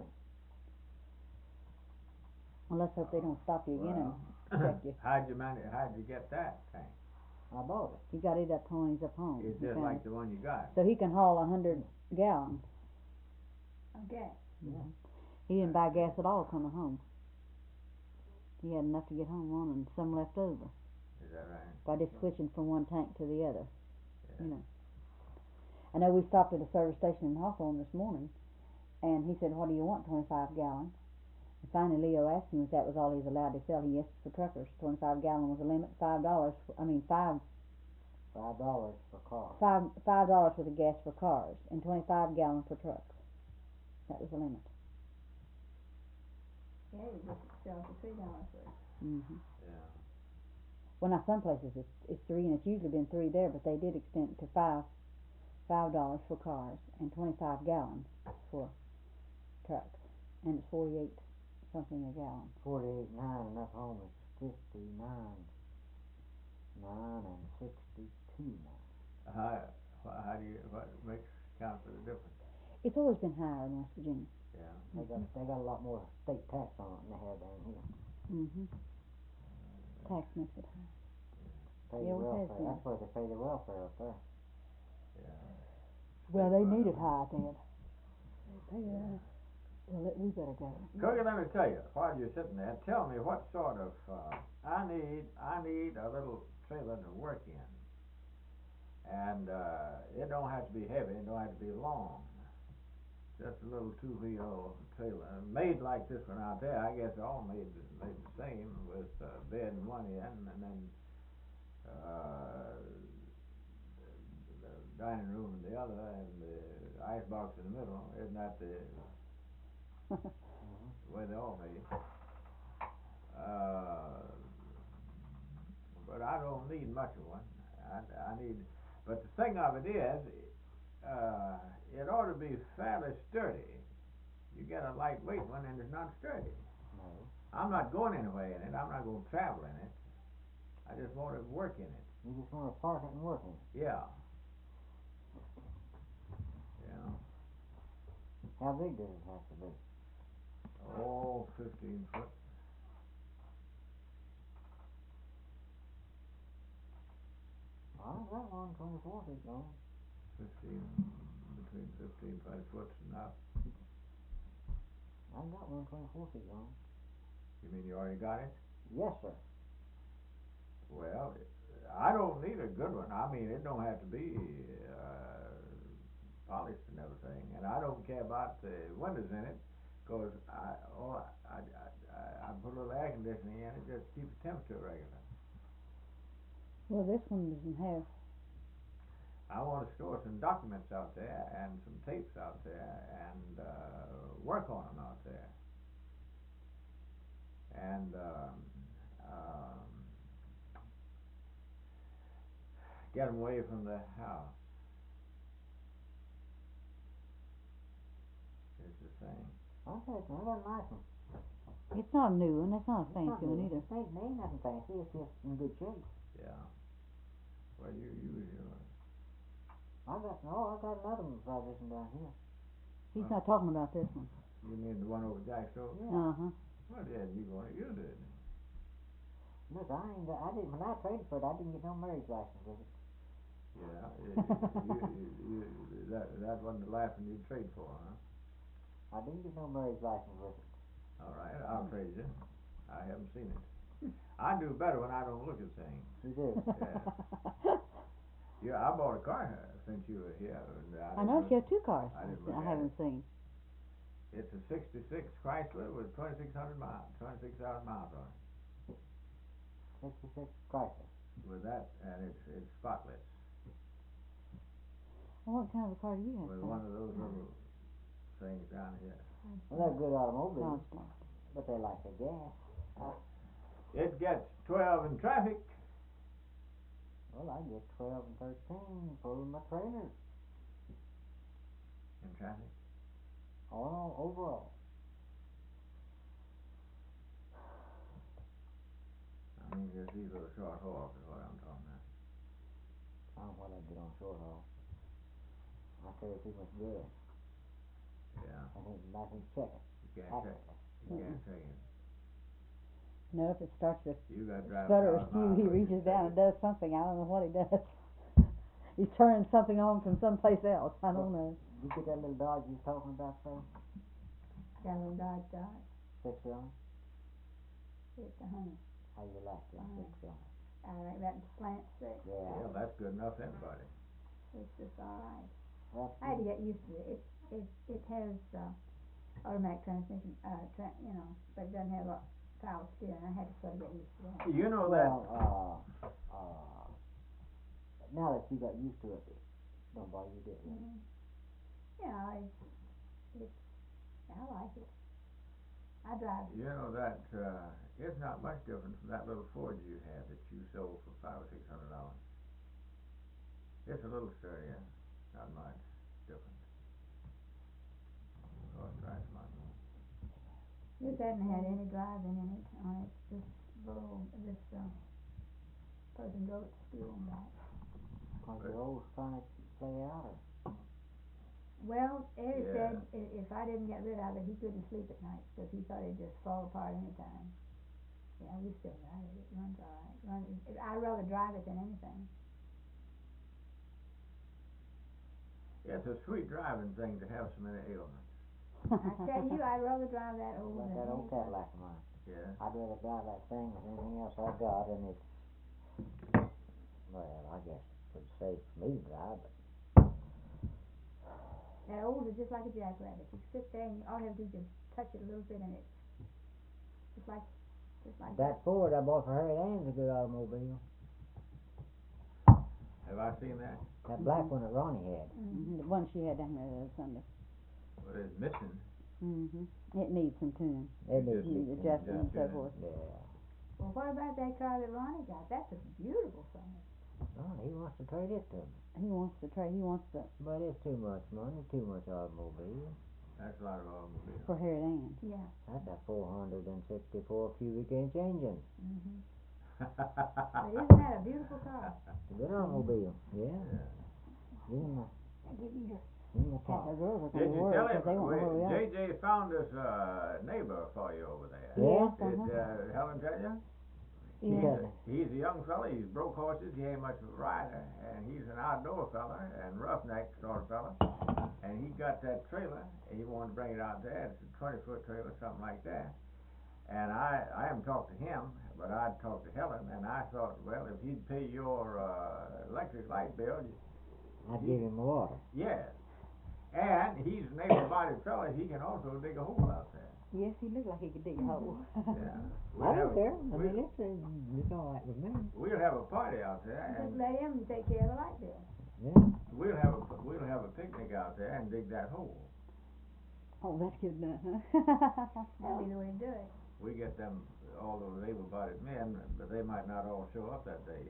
well, let's hope they don't stop you again and check you. How'd you get that tank? I bought it. He got it up when he's up home. It's He just found like it. the one you got. So he can haul 100 gallons. Okay. He didn't buy gas at all coming home. He had enough to get home on and some left over Is that right? by just switching from one tank to the other. Yeah. You know. I know we stopped at a service station in Hawthorne this morning, and he said, "What do you want? 25 gallon?" And finally, Leo asked him if that was all he was allowed to sell. He asked for truckers. 25 gallon was the limit. $5. $5 per car. $5 for the gas for cars, and 25 gallon for trucks. That was the limit. Yeah, you just sell for $3 worth. Mhm. Yeah. Well, now some places it's 3, and it's usually been 3 there, but they did extend it to $5 for cars and 25 gallons for trucks, and it's 48 something a gallon. 48.9, and up home is 59.9 and 62.9. How do you, what makes count for the difference? It's always been higher in West Virginia. Yeah. They got a lot more state tax on it than they have down here. Mhm. Tax makes it high. Pay Yeah, the it has welfare. been. That's where they pay the welfare up there. Yeah. Well, they need it high then. They pay it high. Well, we better go. Cookie, let me tell you, while you're sitting there, tell me what sort of, I need a little trailer to work in. And, it don't have to be heavy, it don't have to be long. Just a little two-wheel trailer, made like this one out there. I guess all made the same, with bed in one end, and then the dining room in the other, and the icebox in the middle. Isn't that the way they all made? But I don't need much of one. I need, but the thing of it is, it ought to be fairly sturdy. You get a lightweight one and it's not sturdy. No. I'm not going anywhere in it. I'm not going to travel in it. I just want to work in it. You just want to park it and work in it. Yeah. Yeah. How big does it have to be? Oh, 15 foot. I got one 24 feet long. 15, between 15 20 foot and up. I got one 24 feet long. You mean you already got it? Yes, sir. Well, I don't need a good one. I mean, it don't have to be polished and everything, and I don't care about the windows in it, because I put a little air conditioning in it just to keep the temperature regular. Well, this one doesn't have. I want to store some documents out there and some tapes out there and work on them out there. And get them away from the house. It's the same. I got a nice one. It's not a new one. It's not a fancy one either. It ain't nothing fancy. It's just in good shape. Yeah. Well, you use yours. I got another one provision down here. He's not talking about this one. You mean the one over Jack's Road? Yeah. Uh-huh. Well, yeah, you going to use it. Look, I didn't. When I traded for it, I didn't get no marriage license with it. Yeah. That wasn't the laughing you'd trade for, huh? I didn't get no marriage license with it. All right, I'll trade you. I haven't seen it. I do better when I don't look at things. You do. Yeah, I bought a car since you were here. I noticed you have 2 cars. I didn't look I at haven't seen. It's a '66 Chrysler with 2,600 miles, 26,000 miles on it. 66 Chrysler. With that, and it's spotless. Well, what kind of a car do you have? With son? one of those little things down here. Well, they're good automobiles, Constant. but they like the gas. It gets 12 in traffic. Well, I get 12 and 13 pulling my trailer. In traffic? All overall. I mean, just these little short hauls is what I'm talking about. I don't know what I get on short haul. I carry too much gas. Yeah, I think check it. you can't check it. You can't check it. No, if it starts to You got to drive stutter 1,000 or miles he before you reaches check down it. and does something. I don't know what he does. He's turning something on from someplace else. I don't know. You get that little Dodge you was talking about, sir? Got a little Dodge Dodge. 6-cylinder? It's a Honey. How you like them Fine. 6-cylinder? I like that slant 6. Yeah, Yeah. that's good enough for anybody. It's just all right. That's I had to get used to it. It has automatic transmission, but it doesn't have a power steering. I had to sort of get used to that. You know that. Well, now that you got used to it, it don't bother you, did it? Yeah, I like it. I drive. You know that it's not much different from that little Ford you had that you sold for $500 or $600. It's a little sturdier, not much different. Cost twice as much more. This hasn't had any driving in it on it. This person drove it to school and back. Cause the old trying to play out, or? Well, Eddie Yeah. said if I didn't get rid of it, he couldn't sleep at night because he thought it'd just fall apart any time. Yeah, we still got it. It runs all right. I'd rather drive it than anything. It's a sweet driving thing to have so many ailments. I tell you, I'd rather drive that old Like than that old anything. Cadillac of mine. Yeah. I'd rather drive that thing than anything else I got, and it's, well, I guess it's safe for me to drive, but That old is just like a jackrabbit. You sit there and all you have to do is just touch it a little bit and it's just like that Ford I bought for Harry Ann's a good automobile. Have I seen that? That black one that Ronnie had. The one she had down there the other Sunday. Well, it's missing. It needs some tuning. It Just Needs needs adjusting and so tuning. forth. Yeah. Well, what about that car that Ronnie got? That's a beautiful thing. Oh, he wants to trade it to me. He wants to trade. He wants to But it's too much money, too much automobile. That's a lot of automobiles. for Harriet Ann. Yeah. That's a 464 cubic inch engine. But isn't that a beautiful car? It's a good automobile. Yeah. Give him a Give me your. top. The girls are Did going to you worry tell because they won't know where we him? are. JJ found this neighbor for you over there. Yeah. Did Helen tell you? Yeah. He's a young fella. He's broke horses. He ain't much of a rider, and he's an outdoor fella and roughneck sort of fella. And he got that trailer. He wanted to bring it out there. It's a 20-foot trailer, something like that. And I haven't talked to him, but I'd talked to Helen, and I thought, well, if he'd pay your electric light bill, I'd give him water. yes. And he's an able-bodied fella. He can also dig a hole out there. Yes, he looked like he could dig a hole. Yeah. I don't care. I mean, it's all right with me. We'll have a party out there, Just and let him take care of the light bill. Yeah. we'll have a picnic out there and dig that hole. Oh, that's good enough, huh? That'd be the way to do it. We get them, all those able-bodied men, but they might not all show up that day.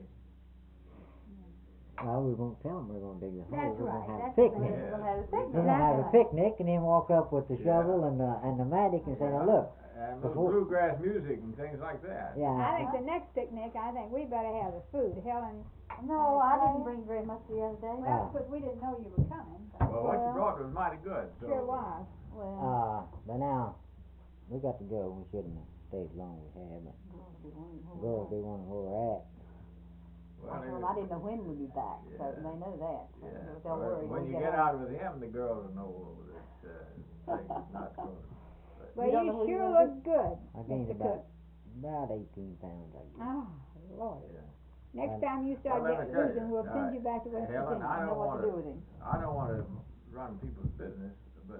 Well, we won't tell them we're going to dig the hole. That's We're right. going to have a That's the picnic. way We'll have a We're picnic. going to have a Exactly. picnic and then walk up with the shovel and the mattock and say, now look. And those Before- bluegrass music and things like that. Yeah. I think the next picnic, we better have the food. Helen, No, I didn't bring very much the other day. well, because we didn't know you were coming. But Well, what you Well- brought was mighty good. So. sure was. Well, But now, we got to go. We shouldn't have stayed long we had, but girls, they wondering where we're at. Well, I told them I didn't know when we'd be back, so Yeah. they know that. So Yeah. don't Well, worry. when we'll you get out. out with him, the girls will know that they're not going to. Well, don't you know who sure you're look good, I gained Mr. about Cook. 18 pounds, I guess. Oh, Lord. Yeah. Next time you start Well, let me getting tell you, losing, we'll send you back to West Helen, Virginia. I know don't what want to do with him. I don't want to run people's business, but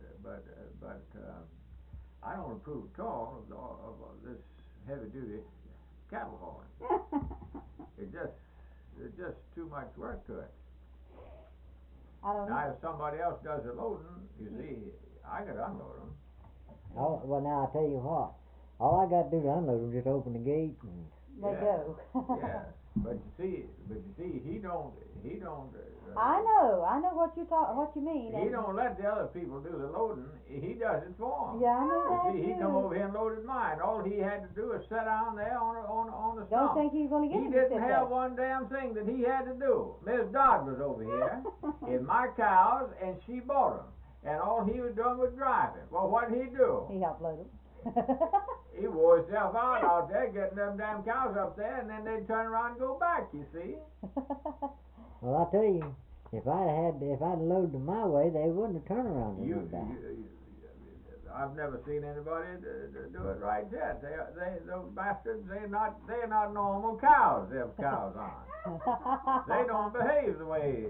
I don't approve at all of this heavy duty cattle hauling. It's just too much work to it. I don't know. Now, if somebody else does the loading, you see, I got to unload them. Oh, well, now I tell you what. All I got to do to unload them is just open the gate and They Yeah. go. Yeah, but you see, he don't. I know what you mean. He don't let the other people do the loading. He does it for them. Yeah, I know that You see, he too. come over here and loaded mine. All he had to do is sit down there on the Don't stump. think he's gonna get He him didn't to sit have there. one damn thing that he had to do. Miss Dodd was over here in my cows, and she bought them. And all he was doing was driving. Well, what did he do? He helped load him. He wore himself out there getting them damn cows up there, and then they'd turn around and go back, you see. well, I tell you, if I'd loaded them my way, they wouldn't have turned around and went back. I've never seen anybody do it right yet. Those bastards, they're not normal cows. Them cows aren't. They don't behave the way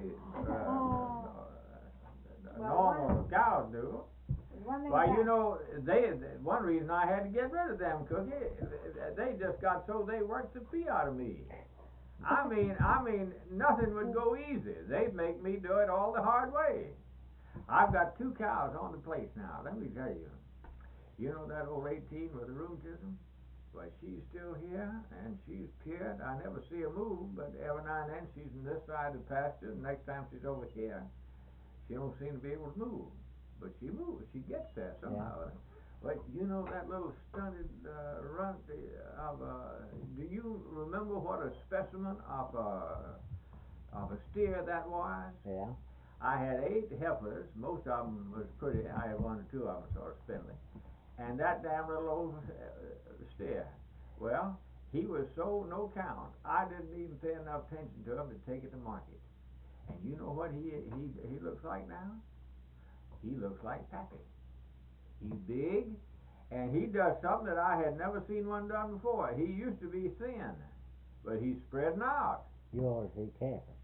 normal cows do. One thing Why, about- you know, one reason I had to get rid of them, Cookie, they just got so they worked the pee out of me. I mean, nothing would go easy. They'd make me do it all the hard way. I've got 2 cows on the place now, let me tell you. You know that old 18 with the rheumatism? Well, she's still here, and she's peered. I never see her move, but every now and then she's on this side of the pasture, and next time she's over here. She don't seem to be able to move, but she moves. She gets there somehow. Yeah. But you know that little stunted runt of do you remember what a specimen of a steer that was? Yeah. I had 8 heifers. Most of them was pretty. I had 1 or 2 of them sort of spindly. And that damn little old steer. Well, he was so no count. I didn't even pay enough attention to him to take it to market. And you know what he looks like now? He looks like Pappy. He's big, and he does something that I had never seen one done before. He used to be thin, but he's spreading out. You ought to see Caffer's.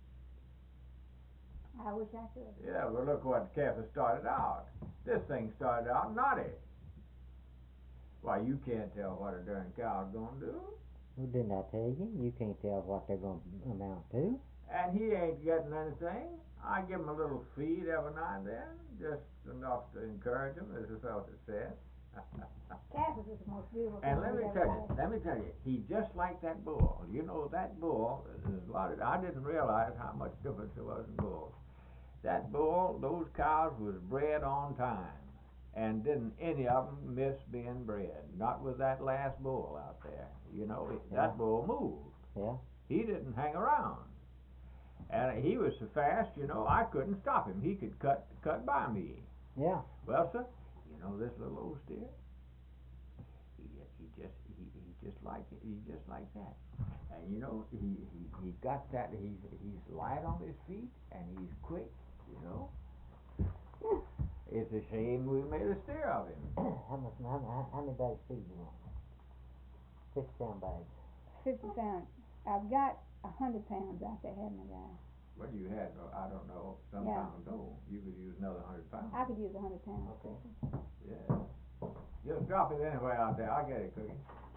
I wish I could. Yeah, well, look what Caffer started out. This thing started out knotty. Why, you can't tell what a darn cow's gonna do. Well, didn't I tell you? You can't tell what they're going to amount to. And he ain't getting anything. I give him a little feed every now and then, just enough to encourage him, as the fellow said. Caffer's is the most beautiful And thing let me we've tell ever you, had. he's just like that bull. You know, that bull, there's a lot of, I didn't realize how much difference there was in bulls. That bull, those cows was bred on time, and didn't any of them miss being bred. Not with that last bull out there. You know, that bull moved. Yeah. He didn't hang around. And he was so fast, you know, I couldn't stop him. He could cut by me. Yeah. Well, sir, you know this little old steer? He just like that. And you know, he got that. He's light on his feet, and he's quick. You know. It's a shame we made a steer of him. How many bags feed you want? 50-pound bags. 50 pounds. I've got 100 pounds out there, haven't I, guys? Well, you had, I don't know, some Yeah. time ago. You could use another 100 pounds. I could use 100 pounds. Okay. Yeah. Just drop it anyway out there. I'll get it, Cookie.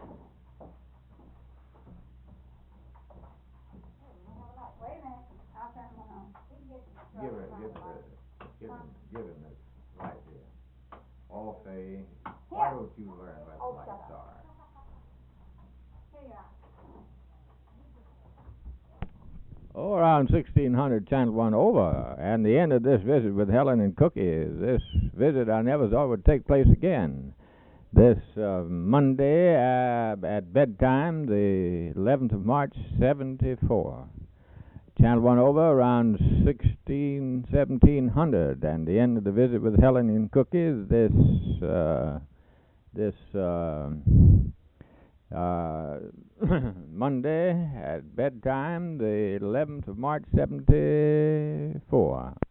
Wait a minute. I'll turn one on. Give him this light here. Oh, say, why don't you learn what the lights are? Here you are. Oh, around 1600, Channel 1 over, and the end of this visit with Helen and Cookie. This visit I never thought would take place again. This Monday at bedtime, the 11th of March, 74. Channel 1 over around 1700, and the end of the visit with Helen and Cookie this Monday at bedtime, the 11th of March, 74.